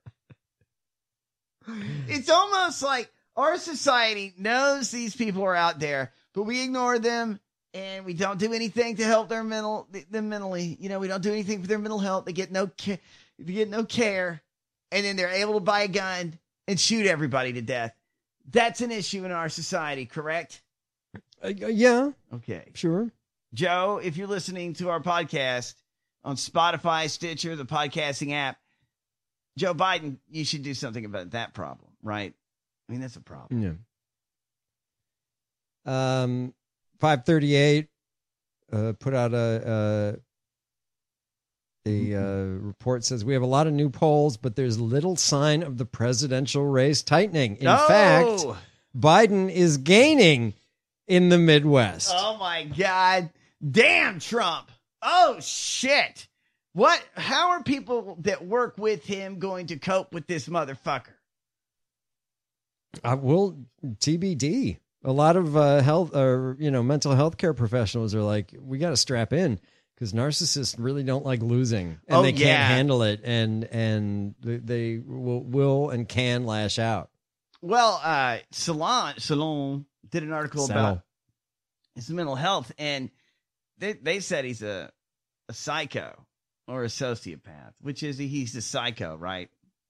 It's almost like our society knows these people are out there, but we ignore them. And we don't do anything to help them mentally. We don't do anything for their mental health. They get no care. And then they're able to buy a gun and shoot everybody to death. That's an issue in our society, correct? Yeah. Okay. Sure. Joe, if you're listening to our podcast on Spotify, Stitcher, the podcasting app, Joe Biden, you should do something about that problem, right? I mean, that's a problem. Yeah. 538 put out a report, says we have a lot of new polls, but there's little sign of the presidential race tightening. In fact, Biden is gaining in the Midwest. Oh my God. Damn Trump. Oh shit. How are people that work with him going to cope with this motherfucker? Well, TBD. A lot of mental health care professionals are like, we got to strap in because narcissists really don't like losing, and they can't handle it, and they will and can lash out. Well, Salon did an article about his mental health, and they said he's a psycho or a sociopath. Which is he's a psycho, right?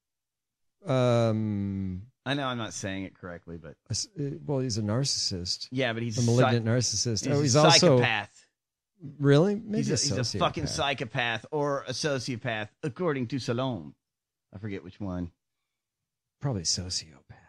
I know I'm not saying it correctly, but well, he's a narcissist. Yeah, but he's a malignant narcissist. He's a psychopath. Really? Maybe he's a fucking psychopath or a sociopath, according to Salon. I forget which one. Probably sociopath.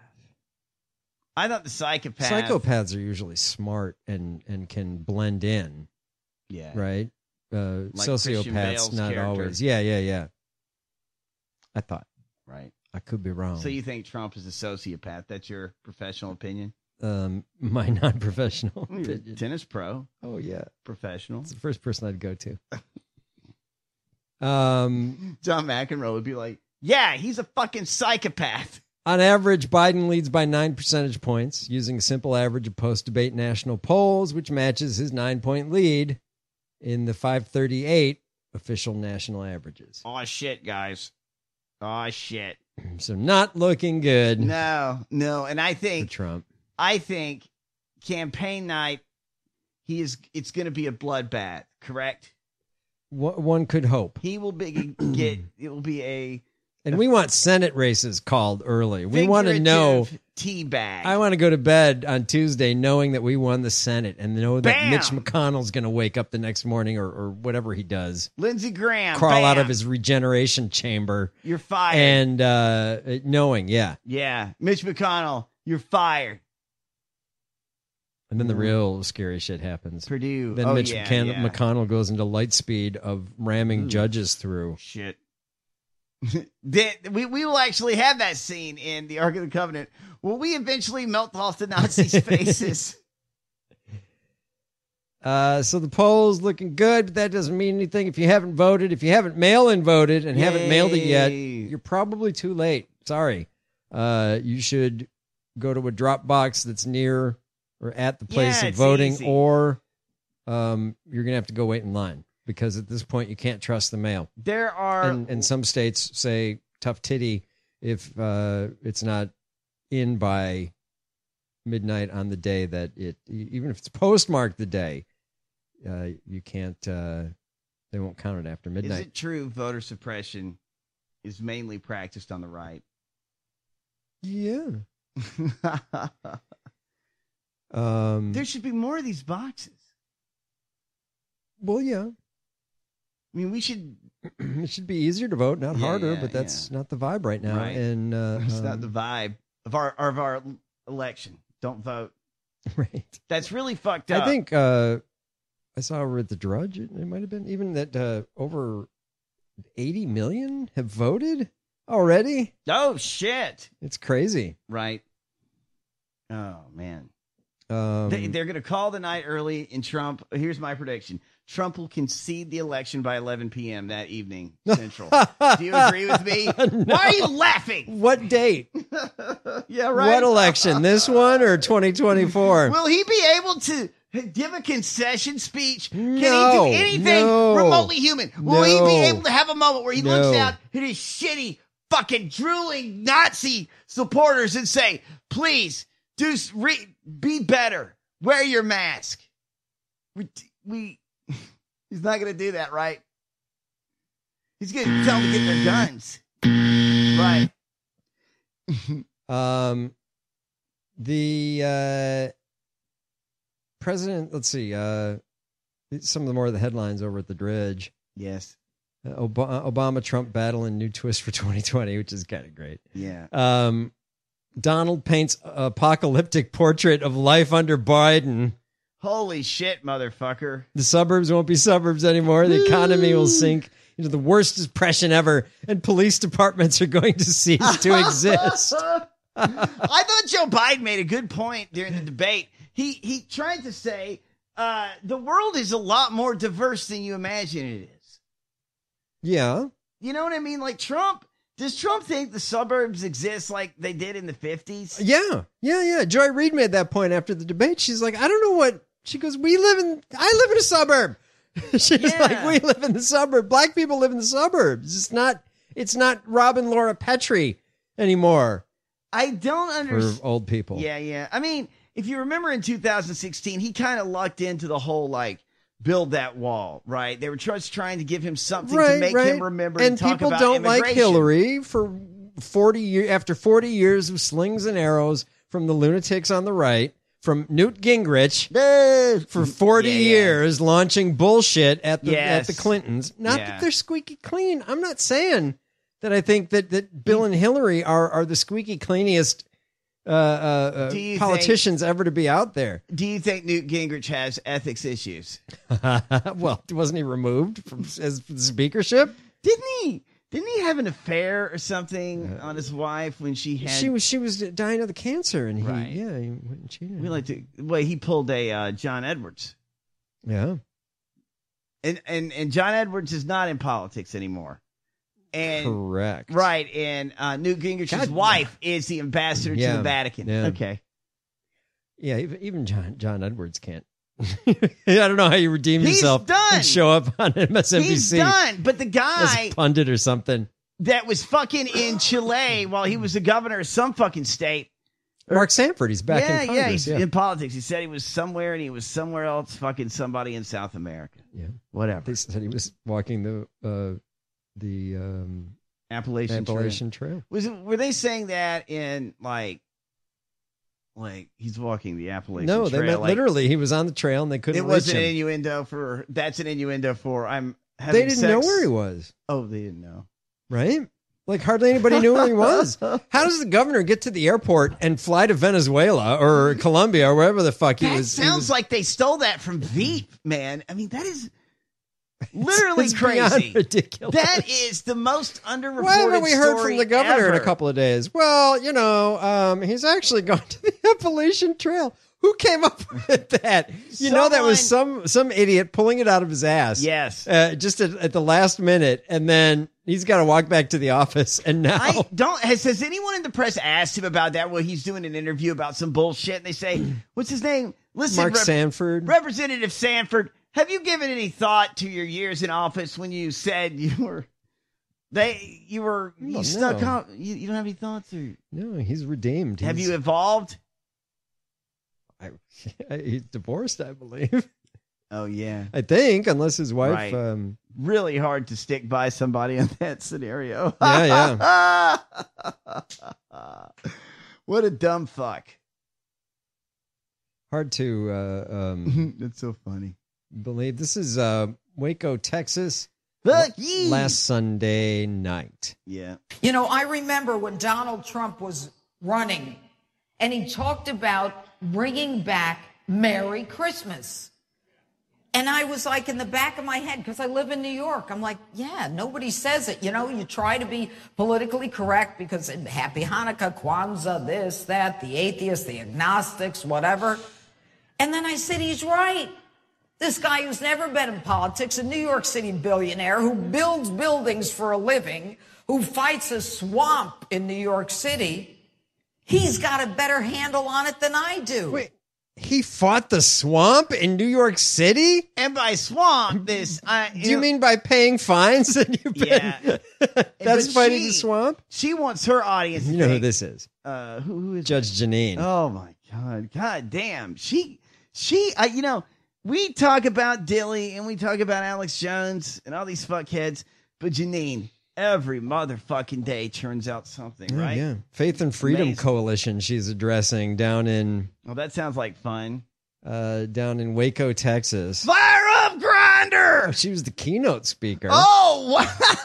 I thought the psychopath. Psychopaths are usually smart and can blend in. Yeah. Right. Like Sociopaths, not character. always. Yeah. I thought. Right. I could be wrong. So you think Trump is a sociopath? That's your professional opinion? My non-professional opinion. Tennis pro. Oh, yeah. Professional. It's the first person I'd go to. John McEnroe would be like, yeah, he's a fucking psychopath. On average, Biden leads by 9 percentage points using a simple average of post-debate national polls, which matches his 9-point lead in the 538 official national averages. Oh, shit, guys. Oh, shit. So not looking good. No. And I think Trump. I think campaign night, it's going to be a bloodbath, correct? One could hope. He will it will be a. And we want Senate races called early. We want to know. Teabag. I want to go to bed on Tuesday knowing that we won the Senate and know that Mitch McConnell's going to wake up the next morning or whatever he does. Lindsey Graham. Crawl out of his regeneration chamber. You're fired. And knowing, yeah. Yeah. Mitch McConnell, You're fired. And then the real scary shit happens. Purdue. Then Mitch McConnell goes into light speed of ramming judges through. Shit. We will actually have that scene in the Ark of the Covenant. Will we eventually melt off the Nazis' faces? So the poll's looking good, but that doesn't mean anything if you haven't voted. If you haven't mail-in voted and haven't mailed it yet, you're probably too late. Sorry. You should go to a drop box that's near or at the place of voting, easy. or you're going to have to go wait in line, because at this point you can't trust the mail. There are... And some states say tough titty if it's not in by midnight on the day that even if it's postmarked the day, you can't, they won't count it after midnight. Is it true voter suppression is mainly practiced on the right? Yeah. There should be more of these boxes. Well, yeah. I mean, we should... It should be easier to vote, not harder, but that's not the vibe right now. Right. And it's not the vibe of our election. Don't vote. Right. That's really fucked up. I think I saw over at the Drudge, it might have been even that over 80 million have voted already. Oh, shit. It's crazy. Right. Oh, man. They're going to call the night early in Trump. Here's my prediction. Trump will concede the election by 11 p.m. that evening, Central. Do you agree with me? No. Why are you laughing? What date? Yeah, right. What election? This one or 2024? Will he be able to give a concession speech? Can No, he do anything no, remotely human? Will he no. be able to have a moment where he No. looks out at his shitty, fucking drooling Nazi supporters and say, please, be better. Wear your mask. He's not going to do that, right? He's going to tell them to get their guns. Right. The president, let's see, some of the more of the headlines over at the Dredge. Yes. Obama-Trump battle and new twist for 2020, which is kind of great. Yeah. Donald paints apocalyptic portrait of life under Biden. Holy shit, motherfucker. The suburbs won't be suburbs anymore. The economy will sink into the worst depression ever, and police departments are going to cease to exist. I thought Joe Biden made a good point during the debate. He tried to say the world is a lot more diverse than you imagine it is. Yeah. You know what I mean? Like does Trump think the suburbs exist like they did in the 50s? Yeah. Joy Reid made that point after the debate. She's like, I don't know what. She goes, I live in a suburb. She's like, we live in the suburb. Black people live in the suburbs. It's not Robin Laura Petrie anymore. I don't understand. For old people. Yeah. I mean, if you remember in 2016, he kind of lucked into the whole, like, build that wall, right? They were just trying to give him something to make him remember and to talk people about don't immigration. like Hillary for 40 years, after 40 years of slings and arrows from the lunatics on the right, from Newt Gingrich for 40 years launching bullshit at the Clintons. Not that they're squeaky clean. I'm not saying that I think that Bill and Hillary are the squeaky cleanest politicians ever to be out there. Do you think Newt Gingrich has ethics issues? Well, wasn't he removed from as speakership? Didn't he have an affair or something on his wife when she had... She was dying of the cancer, and he went and cheated. He pulled a John Edwards. Yeah. And John Edwards is not in politics anymore. And, correct. Right, and Newt Gingrich's wife is the ambassador to the Vatican. Yeah. Okay. Yeah, even John Edwards can't. I don't know how you redeem yourself and show up on MSNBC. He's done, but the guy... as a pundit or something. That was fucking in Chile while he was the governor of some fucking state. Mark Sanford, he's back in Congress. He's in politics. He said he was somewhere and he was somewhere else, fucking somebody in South America. Yeah. Whatever. They said he was walking the Appalachian Trail. Were they saying that in like he's walking the Appalachian Trail? No, they meant literally he was on the trail and they couldn't reach him. It was an innuendo that's an innuendo for I'm having They didn't know where he was. Oh, they didn't know. Right? Like hardly anybody knew where he was. How does the governor get to the airport and fly to Venezuela or Colombia or wherever the fuck he was? Sounds like they stole that from Veep, man. I mean, that is literally it's crazy. Ridiculous. That is the most underreported. Why haven't we heard from the governor in a ever. couple of days? Well, he's actually gone to the Appalachian Trail. Who came up with that? That was some idiot pulling it out of his ass. Yes. Just at the last minute, and then he's got to walk back to the office. And now, has anyone in the press asked him about that? Well, he's doing an interview about some bullshit, and they say, "What's his name?" Listen, Mark Sanford, Representative Sanford. Have you given any thought to your years in office when you said you stuck up? You don't have any thoughts, or no? He's redeemed. Have you evolved? He's divorced, I believe. Oh, yeah. I think, unless his wife... Right. Really hard to stick by somebody in that scenario. Yeah. What a dumb fuck. Hard to... That's so funny. Believe. This is Waco, Texas. Fuck ye! Last Sunday night. Yeah. I remember when Donald Trump was running, and he talked about bringing back Merry Christmas. And I was like, in the back of my head, because I live in New York, I'm like, yeah, nobody says it. You try to be politically correct because Happy Hanukkah, Kwanzaa, this, that, the atheists, the agnostics, whatever. And then I said, he's right. This guy who's never been in politics, a New York City billionaire who builds buildings for a living, who fights a swamp in New York City, he's got a better handle on it than I do. Wait, he fought the swamp in New York City? And by swamp, do you mean by paying fines that you've been? Yeah. That's fighting the swamp? She wants her audience to You know think, who this is. Who is Judge Janine. Oh, my God. God damn. We talk about Dilly and we talk about Alex Jones and all these fuckheads, but Janine, every motherfucking day turns out something, right? Yeah. Faith and Freedom Amazing. Coalition she's addressing down in... Well, that sounds like fun. Down in Waco, Texas. Fire up, Grindr! She was the keynote speaker. Oh!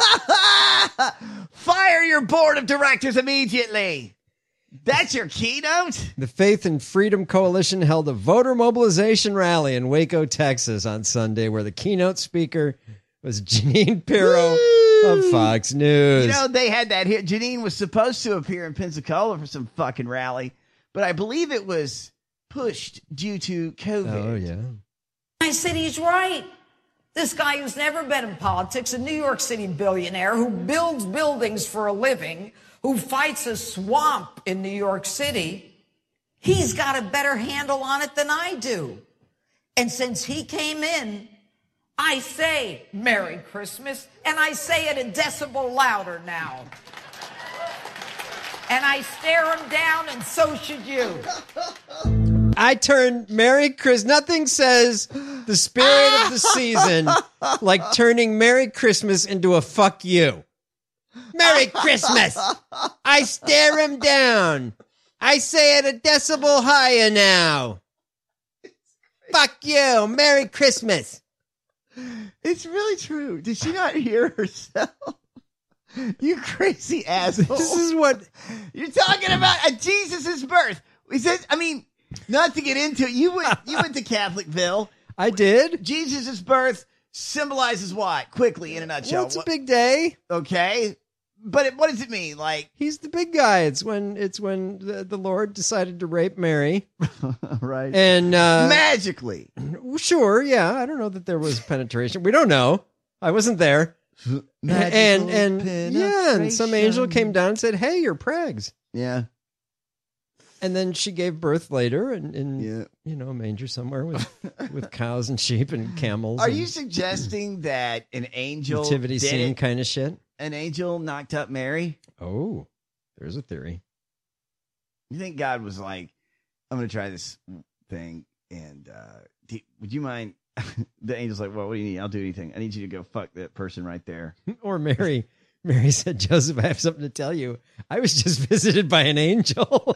Fire your board of directors immediately! That's your keynote? The Faith and Freedom Coalition held a voter mobilization rally in Waco, Texas on Sunday where the keynote speaker was Janine Pirro of Fox News. They had that here. Janine was supposed to appear in Pensacola for some fucking rally, but I believe it was pushed due to COVID. Oh, yeah. I said, he's right. This guy who's never been in politics, a New York City billionaire who builds buildings for a living, who fights a swamp in New York City, he's got a better handle on it than I do. And since he came in, I say Merry Christmas, and I say it a decibel louder now. And I stare him down, and so should you. I turn Merry Christmas. Nothing says the spirit of the season like turning Merry Christmas into a fuck you. Merry Christmas. I stare him down. I say it a decibel higher now. Fuck you. Merry Christmas. It's really true. Did she not hear herself? You crazy asshole. This is what you're talking about at Jesus' birth. He says, not to get into it, you went to Catholicville. I did. Jesus' birth symbolizes what? Quickly, in a nutshell. Well, it's a big day. Okay. But what does it mean? Like, he's the big guy. It's when the Lord decided to rape Mary. Right. And magically. Sure, yeah. I don't know that there was penetration. We don't know. I wasn't there. And some angel came down and said, "Hey, you're pregs." Yeah. And then she gave birth later in a manger somewhere with cows and sheep and camels. Are you suggesting that an angel nativity scene kind of shit? An angel knocked up Mary? Oh, there's a theory. You think God was like, I'm going to try this thing, and would you mind? The angel's like, well, what do you need? I'll do anything. I need you to go fuck that person right there. Or Mary said, Joseph, I have something to tell you. I was just visited by an angel.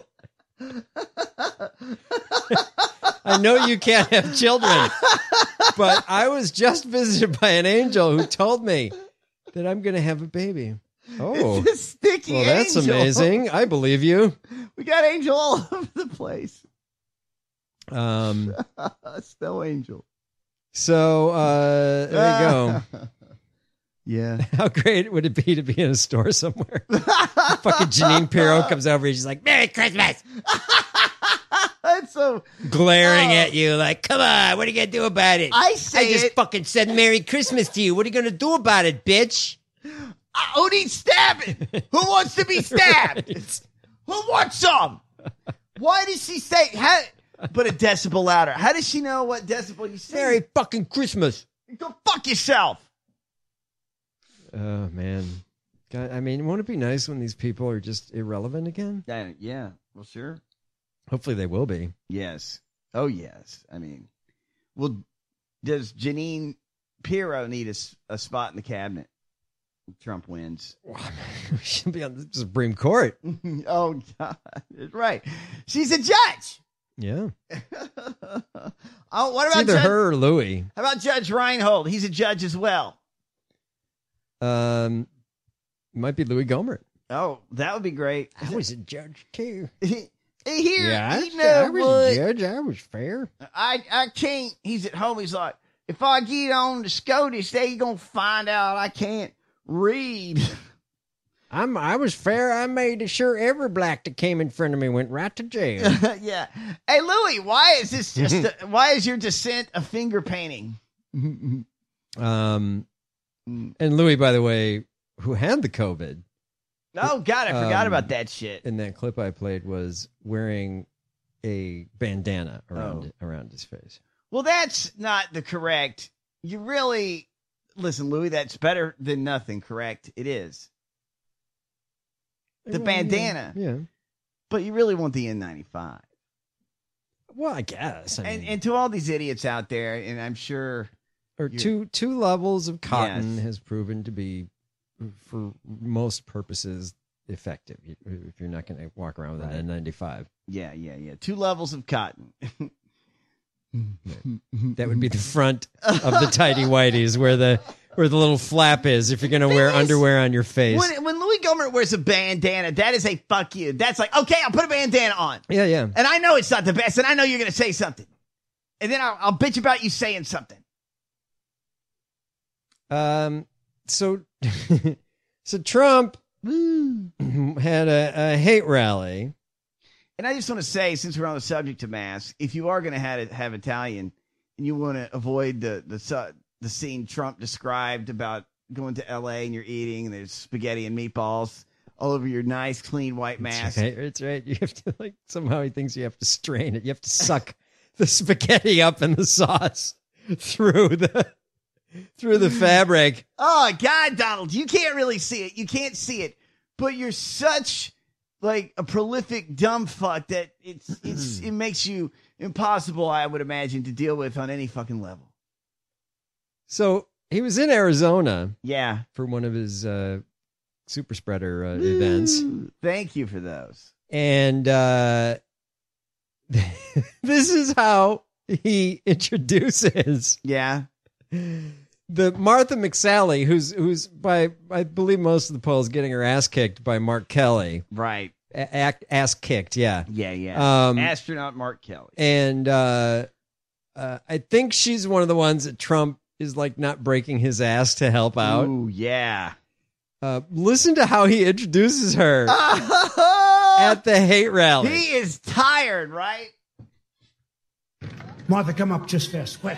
I know you can't have children, but I was just visited by an angel who told me that I'm going to have a baby. Oh, it's a sticky well, that's angel. amazing. I believe you. We got angel all over the place. Snow angel. So there you go. Yeah. How great would it be to be in a store somewhere? Fucking Janine Pirro comes over and she's like, "Merry Christmas." That's so glaring at you like, "Come on, what are you going to do about it?" I just fucking said Merry Christmas to you. What are you going to do about it, bitch? Who needs stabbing? Who wants to be stabbed? Who wants some? Why does she say, put a decibel louder? How does she know what decibel you say? Merry fucking Christmas. Go fuck yourself. Oh, man. God, I mean, won't it be nice when these people are just irrelevant again? Yeah, well, sure. Hopefully they will be. Yes. Oh, yes. I mean, well, does Janine Pirro need a spot in the cabinet? Trump wins. She'll be on the Supreme Court. Oh, God. Right. She's a judge. Yeah. What about either her or Louis? How about Judge Reinhold? He's a judge as well. Might be Louis Gohmert. Oh, that would be great. I was a judge too. I was a judge. I was fair. I can't. He's at home. He's like, if I get on the SCOTUS, they gonna find out I can't read. I was fair. I made sure every black that came in front of me went right to jail. Yeah. Hey, Louis, why is this why is your dissent a finger painting? And Louis, by the way, who had the COVID. Oh, God, I forgot about that shit. In that clip I played was wearing a bandana around his face. Well, that's not the correct. You really, listen, Louis, that's better than nothing, correct? It is. The bandana. Yeah. But you really want the N95. Well, I guess. And to all these idiots out there, and I'm sure... Or two levels of cotton has proven to be, for most purposes, effective. If you're not going to walk around with an N95. Yeah. 2 levels of cotton. That would be the front of the tighty whities where the little flap is if you're going to wear underwear on your face. When Louis Gohmert wears a bandana, that is a fuck you. That's like, okay, I'll put a bandana on. Yeah. And I know it's not the best, and I know you're going to say something. And then I'll bitch about you saying something. So Trump had a hate rally. And I just want to say, since we're on the subject of masks, if you are going to have Italian and you want to avoid the scene Trump described about going to L.A. and you're eating and there's spaghetti and meatballs all over your nice, clean white mask. It's right. You have to, somehow he thinks you have to strain it. You have to suck the spaghetti up in the sauce through the fabric. Oh, God, Donald, you can't really see it. You can't see it. But you're such a prolific dumb fuck that it makes you impossible, I would imagine, to deal with on any fucking level. So he was in Arizona. Yeah. For one of his super spreader events. Thank you for those. And this is how he introduces. Yeah. The Martha McSally, who's by, I believe most of the polls, getting her ass kicked by Mark Kelly. Right. Ass kicked, yeah. Yeah. Astronaut Mark Kelly. And I think she's one of the ones that Trump is not breaking his ass to help out. Ooh, yeah. Listen to how he introduces her at the hate rally. He is tired, right? Martha, come up just fast. Quick.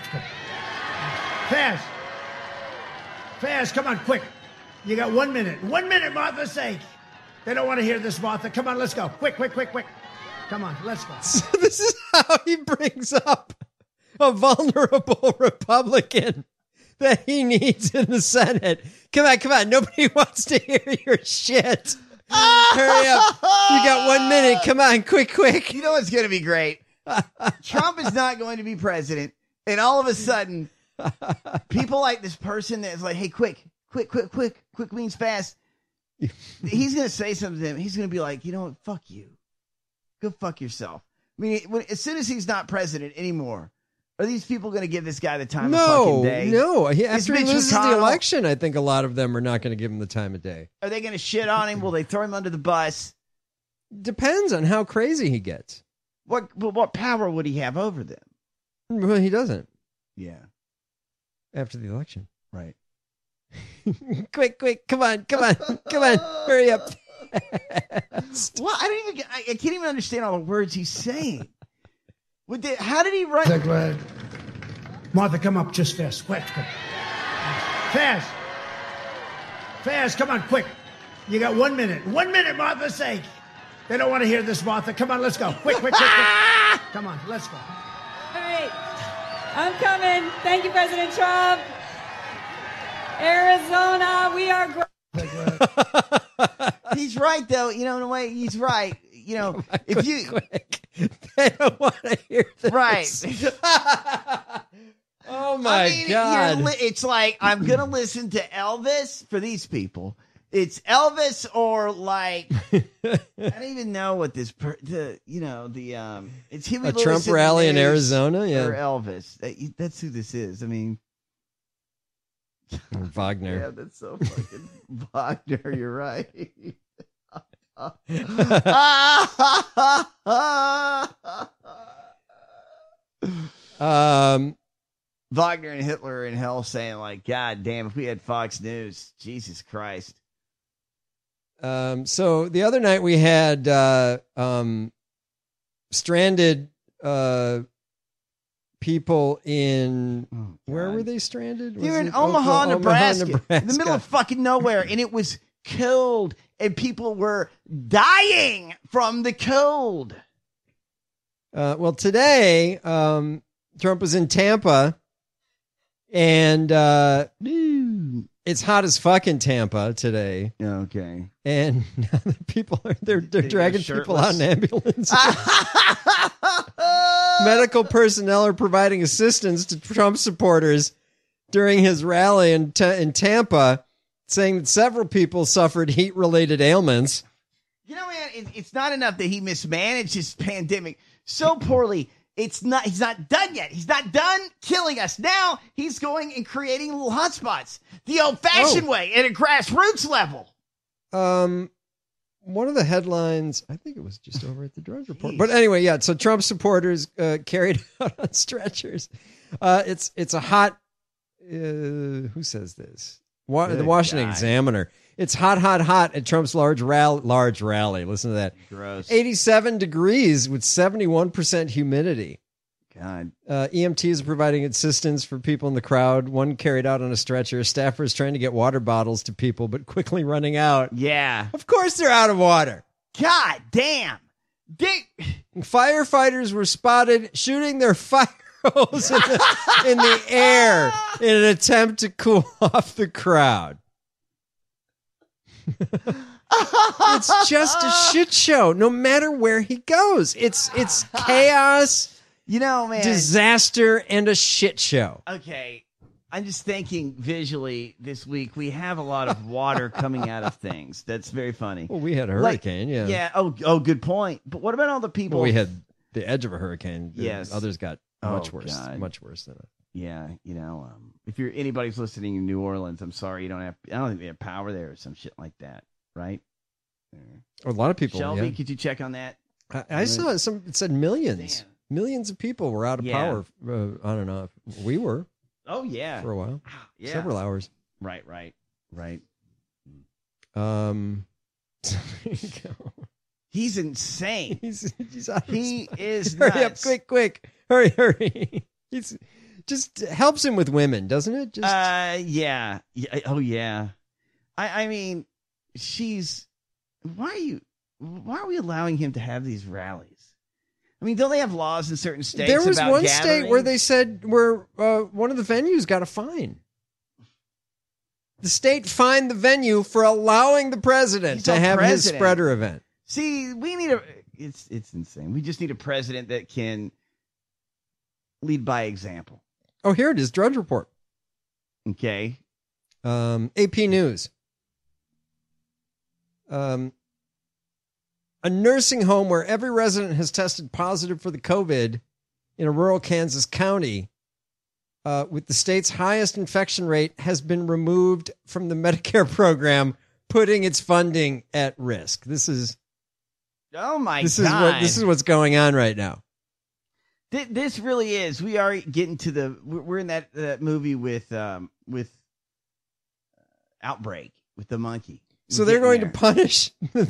Fast, come on, quick. You got 1 minute. 1 minute, Martha's sake. They don't want to hear this, Martha. Come on, let's go. Quick. Come on, let's go. So this is how he brings up a vulnerable Republican that he needs in the Senate. Come on. Nobody wants to hear your shit. Hurry up. You got 1 minute. Come on, quick. You know what's going to be great? Trump is not going to be president. And all of a sudden, people like this person that's like, hey, quick means fast. He's going to say something to him. He's going to be like, you know what? Fuck you. Go fuck yourself. I mean, as soon as he's not president anymore, Are these people going to give this guy the time of fucking day? No. Is After he Mitch loses the McConnell- election, I think a lot of them are not going to give him the time of day. Are they going to shit on him? Will they throw him under the bus? Depends on how crazy he gets. What power would he have over them? Well, he doesn't. Yeah. After the election. Right. Quick. Come on. Hurry up. Well, I can't even understand all the words he's saying. How did he write? Glad. Martha, come up just fast. Quick. Fast. Come on, quick. You got 1 minute. 1 minute, Martha's sake. They don't want to hear this, Martha. Come on, let's go. Quick. Come on, let's go. All right. I'm coming. Thank you, President Trump. Arizona, we are great. He's right, though. In a way, he's right. If you... They don't want to hear this. Right. Oh, my God. It's like, I'm going to listen to Elvis for these people. It's Elvis or like, I don't even know what this, it's Huey A Lewis Trump in rally the in news Arizona? Yeah. Or Elvis. That's who this is. I mean. Wagner. Yeah, that's so fucking Wagner. You're right. Wagner and Hitler are in hell saying like, God damn, if we had Fox News, Jesus Christ. So the other night we had stranded people in where were they stranded? They're in Omaha, Nebraska, in the middle of fucking nowhere, and it was cold, and people were dying from the cold. Well, today Trump was in Tampa, and it's hot as fuck in Tampa today. Okay. And now the people they're dragging people out in ambulances. Medical personnel are providing assistance to Trump supporters during his rally in Tampa, saying that several people suffered heat-related ailments. Man, it's not enough that he mismanaged his pandemic so poorly. He's not done yet. He's not done killing us. Now he's going and creating little hotspots the old-fashioned way at a grassroots level. One of the headlines, I think it was just over at the Drudge Report. But anyway, yeah, so Trump supporters carried out on stretchers. It's a hot, who says this? The Washington Examiner. It's hot at Trump's large rally. Listen to that. Gross. 87 degrees with 71% humidity. God. EMTs are providing assistance for people in the crowd. One carried out on a stretcher. Staffers trying to get water bottles to people, but quickly running out. Yeah. Of course they're out of water. God damn. Firefighters were spotted shooting their fire hose in the air in an attempt to cool off the crowd. It's just a shit show no matter where he goes. It's chaos, man, disaster, and a shit show. Okay, I'm just thinking visually this week we have a lot of water coming out of things. That's very funny. Well, we had a hurricane, yeah. Yeah, oh, good point. But what about all the people? Well, we had the edge of a hurricane. Yes. Others got much worse. God. Much worse than it. Yeah, if anybody's listening in New Orleans, I'm sorry I don't think they have power there or some shit like that, right? A lot of people. Shelby, yeah. could you check on that? I saw it said millions. Damn. Millions of people were out of power on and off. We were. Oh yeah, for a while. Yeah, several hours. Right. There you go. He's insane. He's he is hurry nuts. Up, quick. Hurry. He's just helps him with women, doesn't it? Just yeah. Oh yeah. I mean, why are we allowing him to have these rallies? I mean, don't they have laws in certain states? There was about one gathering? state where they said one of the venues got a fine. The state fined the venue for allowing the president to have his spreader event. See, we need it's insane. We just need a president that can lead by example. Oh, here it is. Drudge Report. Okay. AP News. A nursing home where every resident has tested positive for the COVID in a rural Kansas county with the state's highest infection rate has been removed from the Medicare program, putting its funding at risk. This is God. This is what's going on right now. This really is. We are getting to we're in that movie with Outbreak with the monkey. So they're going to punish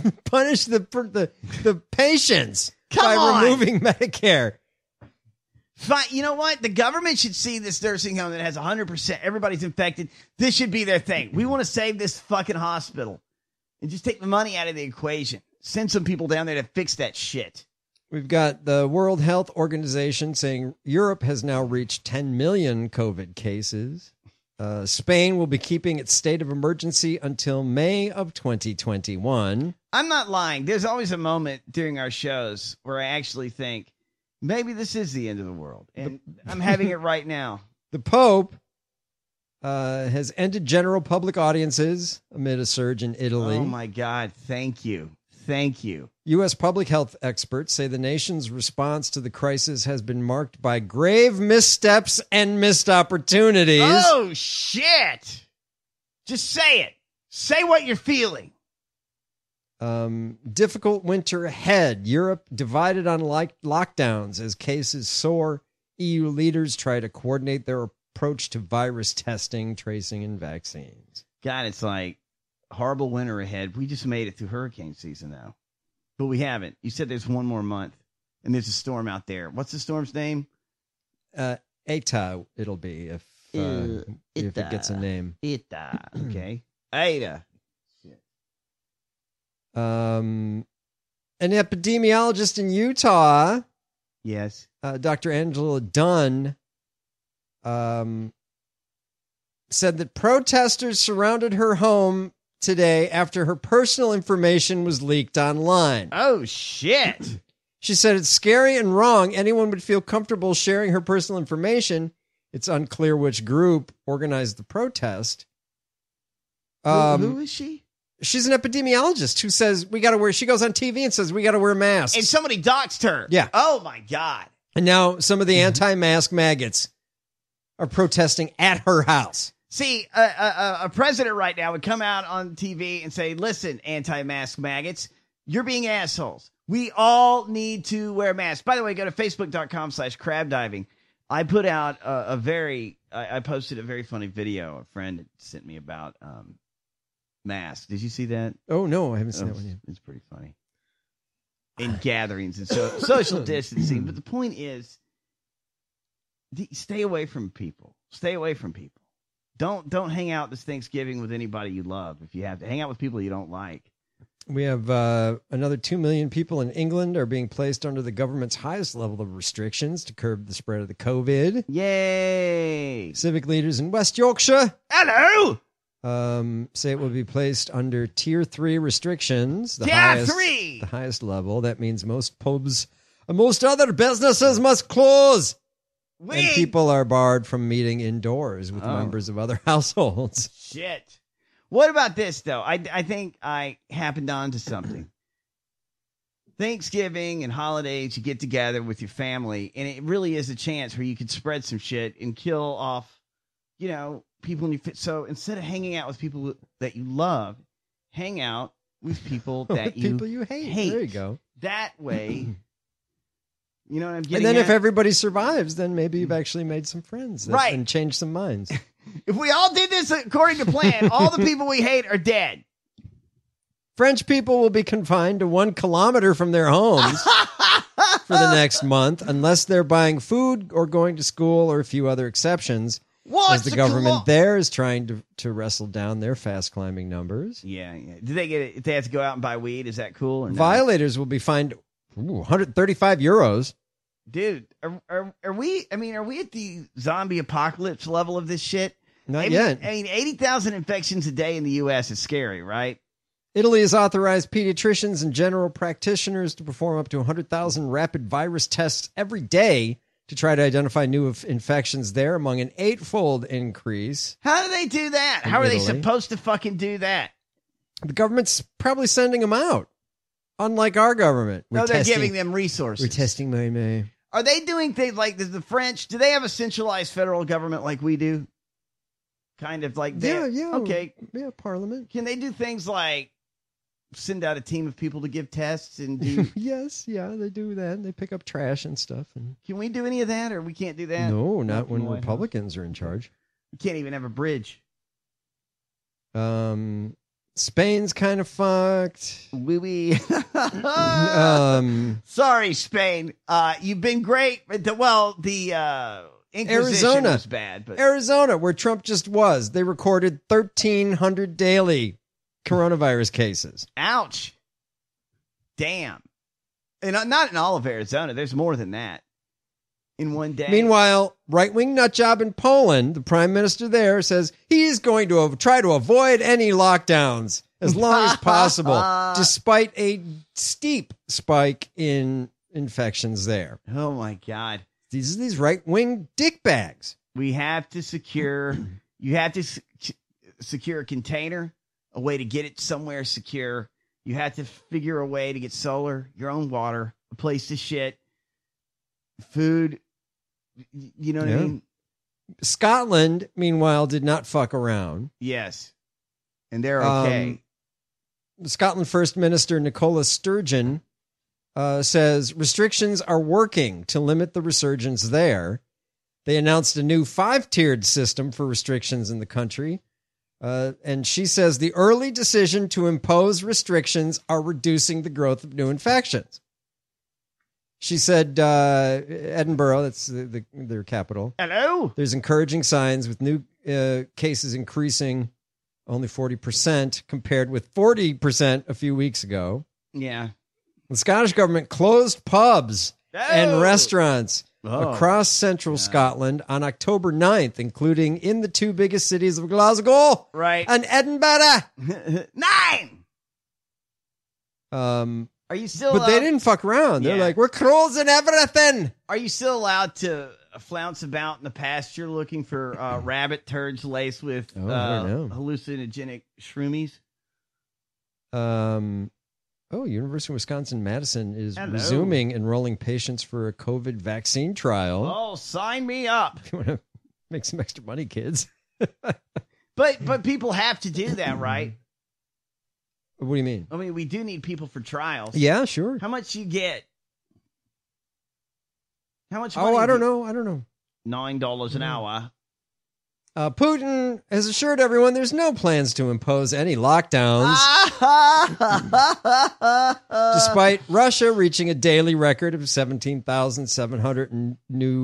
the patients by removing Medicare. Fine. You know what? The government should see this nursing home that has 100%. Everybody's infected. This should be their thing. We want to save this fucking hospital and just take the money out of the equation. Send some people down there to fix that shit. We've got the World Health Organization saying Europe has now reached 10 million COVID cases. Spain will be keeping its state of emergency until May of 2021. I'm not lying. There's always a moment during our shows where I actually think, maybe this is the end of the world. And I'm having it right now. The Pope has ended general public audiences amid a surge in Italy. Oh, my God. Thank you. Thank you. U.S. public health experts say the nation's response to the crisis has been marked by grave missteps and missed opportunities. Oh, shit. Just say it. Say what you're feeling. Difficult winter ahead. Europe divided on lockdowns as cases soar. EU leaders try to coordinate their approach to virus testing, tracing, and vaccines. God, it's like horrible winter ahead. We just made it through hurricane season now, but we haven't. You said there's one more month, and there's a storm out there. What's the storm's name? Eta. It'll be if it gets a name. Eta. Okay. Eta. An epidemiologist in Utah, yes, Dr. Angela Dunn, said that protesters surrounded her home today after her personal information was leaked online. Oh, shit. She said it's scary and wrong. Anyone would feel comfortable sharing her personal information. It's unclear which group organized the protest. Who is she? She's an epidemiologist who says she goes on TV and says we got to wear masks. And somebody doxed her. Yeah. Oh, my God. And now some of the anti-mask maggots are protesting at her house. See, a president right now would come out on TV and say, listen, anti-mask maggots, you're being assholes. We all need to wear masks. By the way, go to facebook.com/crabdiving. I put out I posted a very funny video a friend sent me about masks. Did you see that? Oh, no, I haven't seen that one yet. It's pretty funny. In gatherings and social distancing. But the point is, stay away from people. Stay away from people. Don't hang out this Thanksgiving with anybody you love. If you have to hang out with people you don't like. We have another 2 million people in England are being placed under the government's highest level of restrictions to curb the spread of the COVID. Yay! Civic leaders in West Yorkshire. Hello! Say it will be placed under Tier 3 restrictions. The highest level. That means most pubs and most other businesses must close. And people are barred from meeting indoors with members of other households. Shit. What about this, though? I think I happened onto something. Thanksgiving and holidays, you get together with your family, and it really is a chance where you could spread some shit and kill off, people in your fit. So instead of hanging out with people that you love, hang out with people that you hate. There you go. That way, you know what I'm getting at? And then if at? everybody survives, then maybe you've actually made some friends right. and changed some minds. If we all did this according to plan, all the people we hate are dead. French people will be confined to 1 kilometer from their homes for the next month, unless they're buying food or going to school or a few other exceptions. As the government there is trying to wrestle down their fast climbing numbers. Yeah. Do they get it? If they have to go out and buy weed, is that cool? Or no? Violators will be fined 135 euros. Dude, are we? I mean, are we at the zombie apocalypse level of this shit? Not yet. 80,000 infections a day in the U.S. is scary, right? Italy has authorized pediatricians and general practitioners to perform up to 100,000 rapid virus tests every day to try to identify new infections there, among an 8-fold increase. How do they do that? How are they supposed to fucking do that? The government's probably sending them out. Unlike our government. They're giving them resources. We're testing my Are they doing things like the French? Do they have a centralized federal government like we do? Kind of like that. Yeah. Okay. Yeah, Parliament. Can they do things like send out a team of people to give tests and do? Yes, yeah, they do that. They pick up trash and stuff. And Can we do any of that, or we can't do that? no, not when in the White Republicans are in charge. We can't even have a bridge. Spain's kind of fucked. Oui. Um, Sorry, Spain. You've been great. The Inquisition Arizona was bad, but Arizona, where Trump just was, they recorded 1,300 daily coronavirus cases. ouch. Damn. And not in all of Arizona. There's more than that in one day. Meanwhile, right-wing nutjob in Poland, the prime minister there, says he's going to try to avoid any lockdowns as long as possible, despite a steep spike in infections there. Oh, my God. These right-wing dickbags. We have to secure, you have to secure a container, a way to get it somewhere secure. You have to figure a way to get solar, your own water, a place to shit, food. You know what I mean? Scotland, meanwhile, did not fuck around. Yes. And they're okay. Scotland First Minister Nicola Sturgeon says restrictions are working to limit the resurgence there. They announced a new 5-tiered system for restrictions in the country. And she says the early decision to impose restrictions are reducing the growth of new infections. She said Edinburgh, that's their capital. Hello. There's encouraging signs with new cases increasing only 40% compared with 40% a few weeks ago. Yeah. The Scottish government closed pubs and restaurants across central Scotland on October 9th, including in the 2 biggest cities of Glasgow and Edinburgh. 9! Are you still? But they didn't fuck around. They're like, we're closing everything. Are you still allowed to flounce about in the pasture looking for rabbit turds laced with I don't know. hallucinogenic shroomies? University of Wisconsin-Madison is Hello. resuming enrolling patients for a COVID vaccine trial. Oh, sign me up. If you want to make some extra money, kids. But people have to do that, right? What do you mean? I mean, we do need people for trials. Yeah, sure. How much you get? How much money? I don't know. $9 an hour. Putin has assured everyone there's no plans to impose any lockdowns. Despite Russia reaching a daily record of 17,717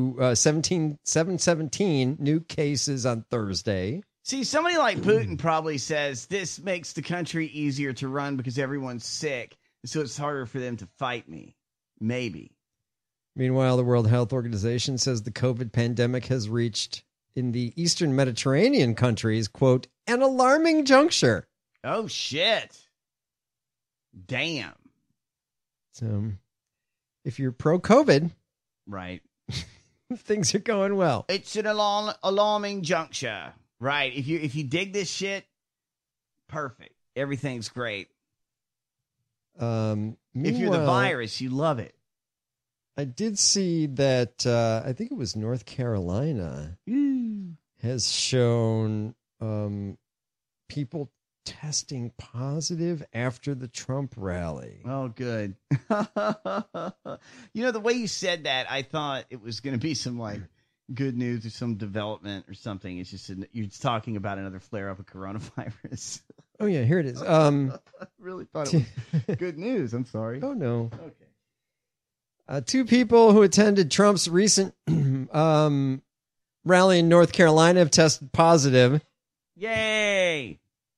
new cases on Thursday. See, somebody like Putin probably says this makes the country easier to run because everyone's sick, so it's harder for them to fight me. Maybe. Meanwhile, the World Health Organization says the COVID pandemic has reached, in the Eastern Mediterranean countries, quote, an alarming juncture. Oh, shit. Damn. So, if you're pro-COVID, right, things are going well. It's an alarming juncture. Right. If you dig this shit, perfect. Everything's great. If you're the virus, you love it. I did see that I think it was North Carolina has shown people testing positive after the Trump rally. Oh, good. The way you said that, I thought it was going to be some good news or some development or something. It's just you're talking about another flare up of coronavirus. Oh yeah, here it is. I really thought it was good news. I'm sorry. Oh no. Okay. 2 people who attended Trump's recent rally in North Carolina have tested positive. Yay!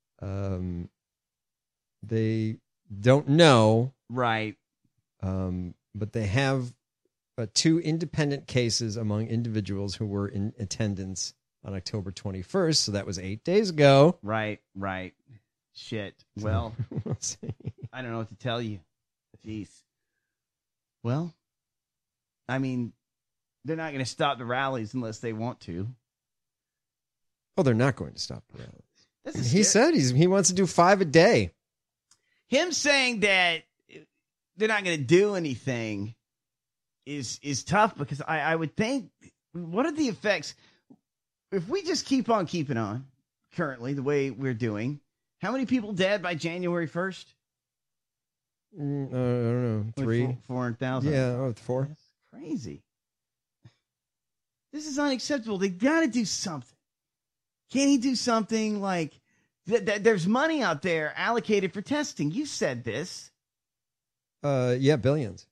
They don't know, right? But they have 2 independent cases among individuals who were in attendance on October 21st. So that was 8 days ago. Right. Shit. Well, we'll see. I don't know what to tell you. Jeez. Well, I mean, they're not going to stop the rallies unless they want to. Oh, they're not going to stop the rallies. He said he wants to do 5 a day. Him saying that they're not going to do anything is tough because I would think, what are the effects if we just keep on keeping on currently the way we're doing? How many people dead by January 1st? I don't know. 3? 400,000. Yeah, 4. That's crazy. This is unacceptable. They got to do something. Can't he do something like there's money out there allocated for testing? You said this. Yeah, billions.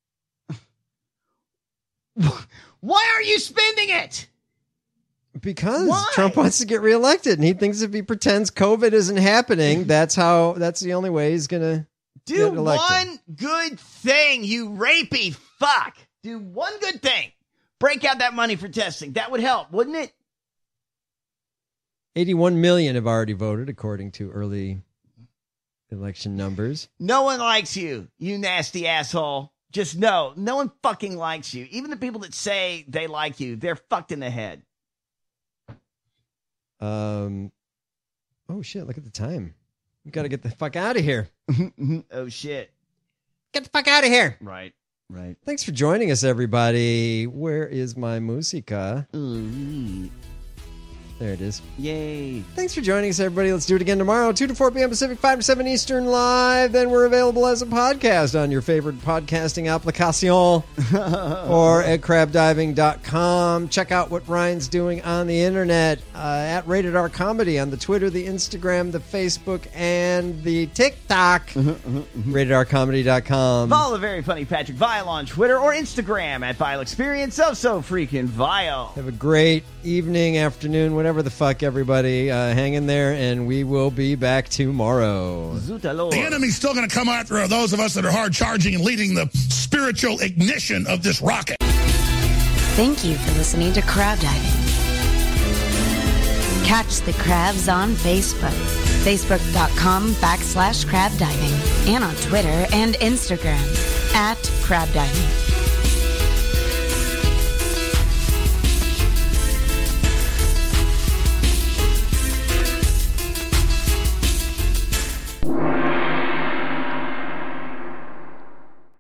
Why are you spending it? Because Trump wants to get reelected, and he thinks if he pretends COVID isn't happening, that's the only way he's gonna do get elected. One good thing, you rapey fuck. Do one good thing. Break out that money for testing. That would help, wouldn't it? 81 million have already voted, according to early election numbers. No one likes you, you nasty asshole. Just know, no one fucking likes you. Even the people that say they like you, they're fucked in the head. Oh shit, look at the time. We got to get the fuck out of here. Oh shit. Get the fuck out of here. Right. Thanks for joining us, everybody. Where is my musica? There it is. Yay. Thanks for joining us, everybody. Let's do it again tomorrow, 2 to 4 p.m. Pacific, 5 to 7 Eastern live. Then we're available as a podcast on your favorite podcasting application or at crabdiving.com. Check out what Ryan's doing on the internet at Rated R Comedy on the Twitter, the Instagram, the Facebook, and the TikTok. RatedRcomedy.com. Follow the very funny Patrick Vile on Twitter or Instagram at Vile Experience. So freaking Vile. Have a great evening, afternoon, whatever the fuck, everybody. Hang in there, and we will be back tomorrow. The enemy's still going to come after those of us that are hard charging and leading the spiritual ignition of this rocket. Thank you for listening to Crab Diving. Catch the crabs on Facebook. Facebook.com/crabdiving and on Twitter and Instagram @crabdiving.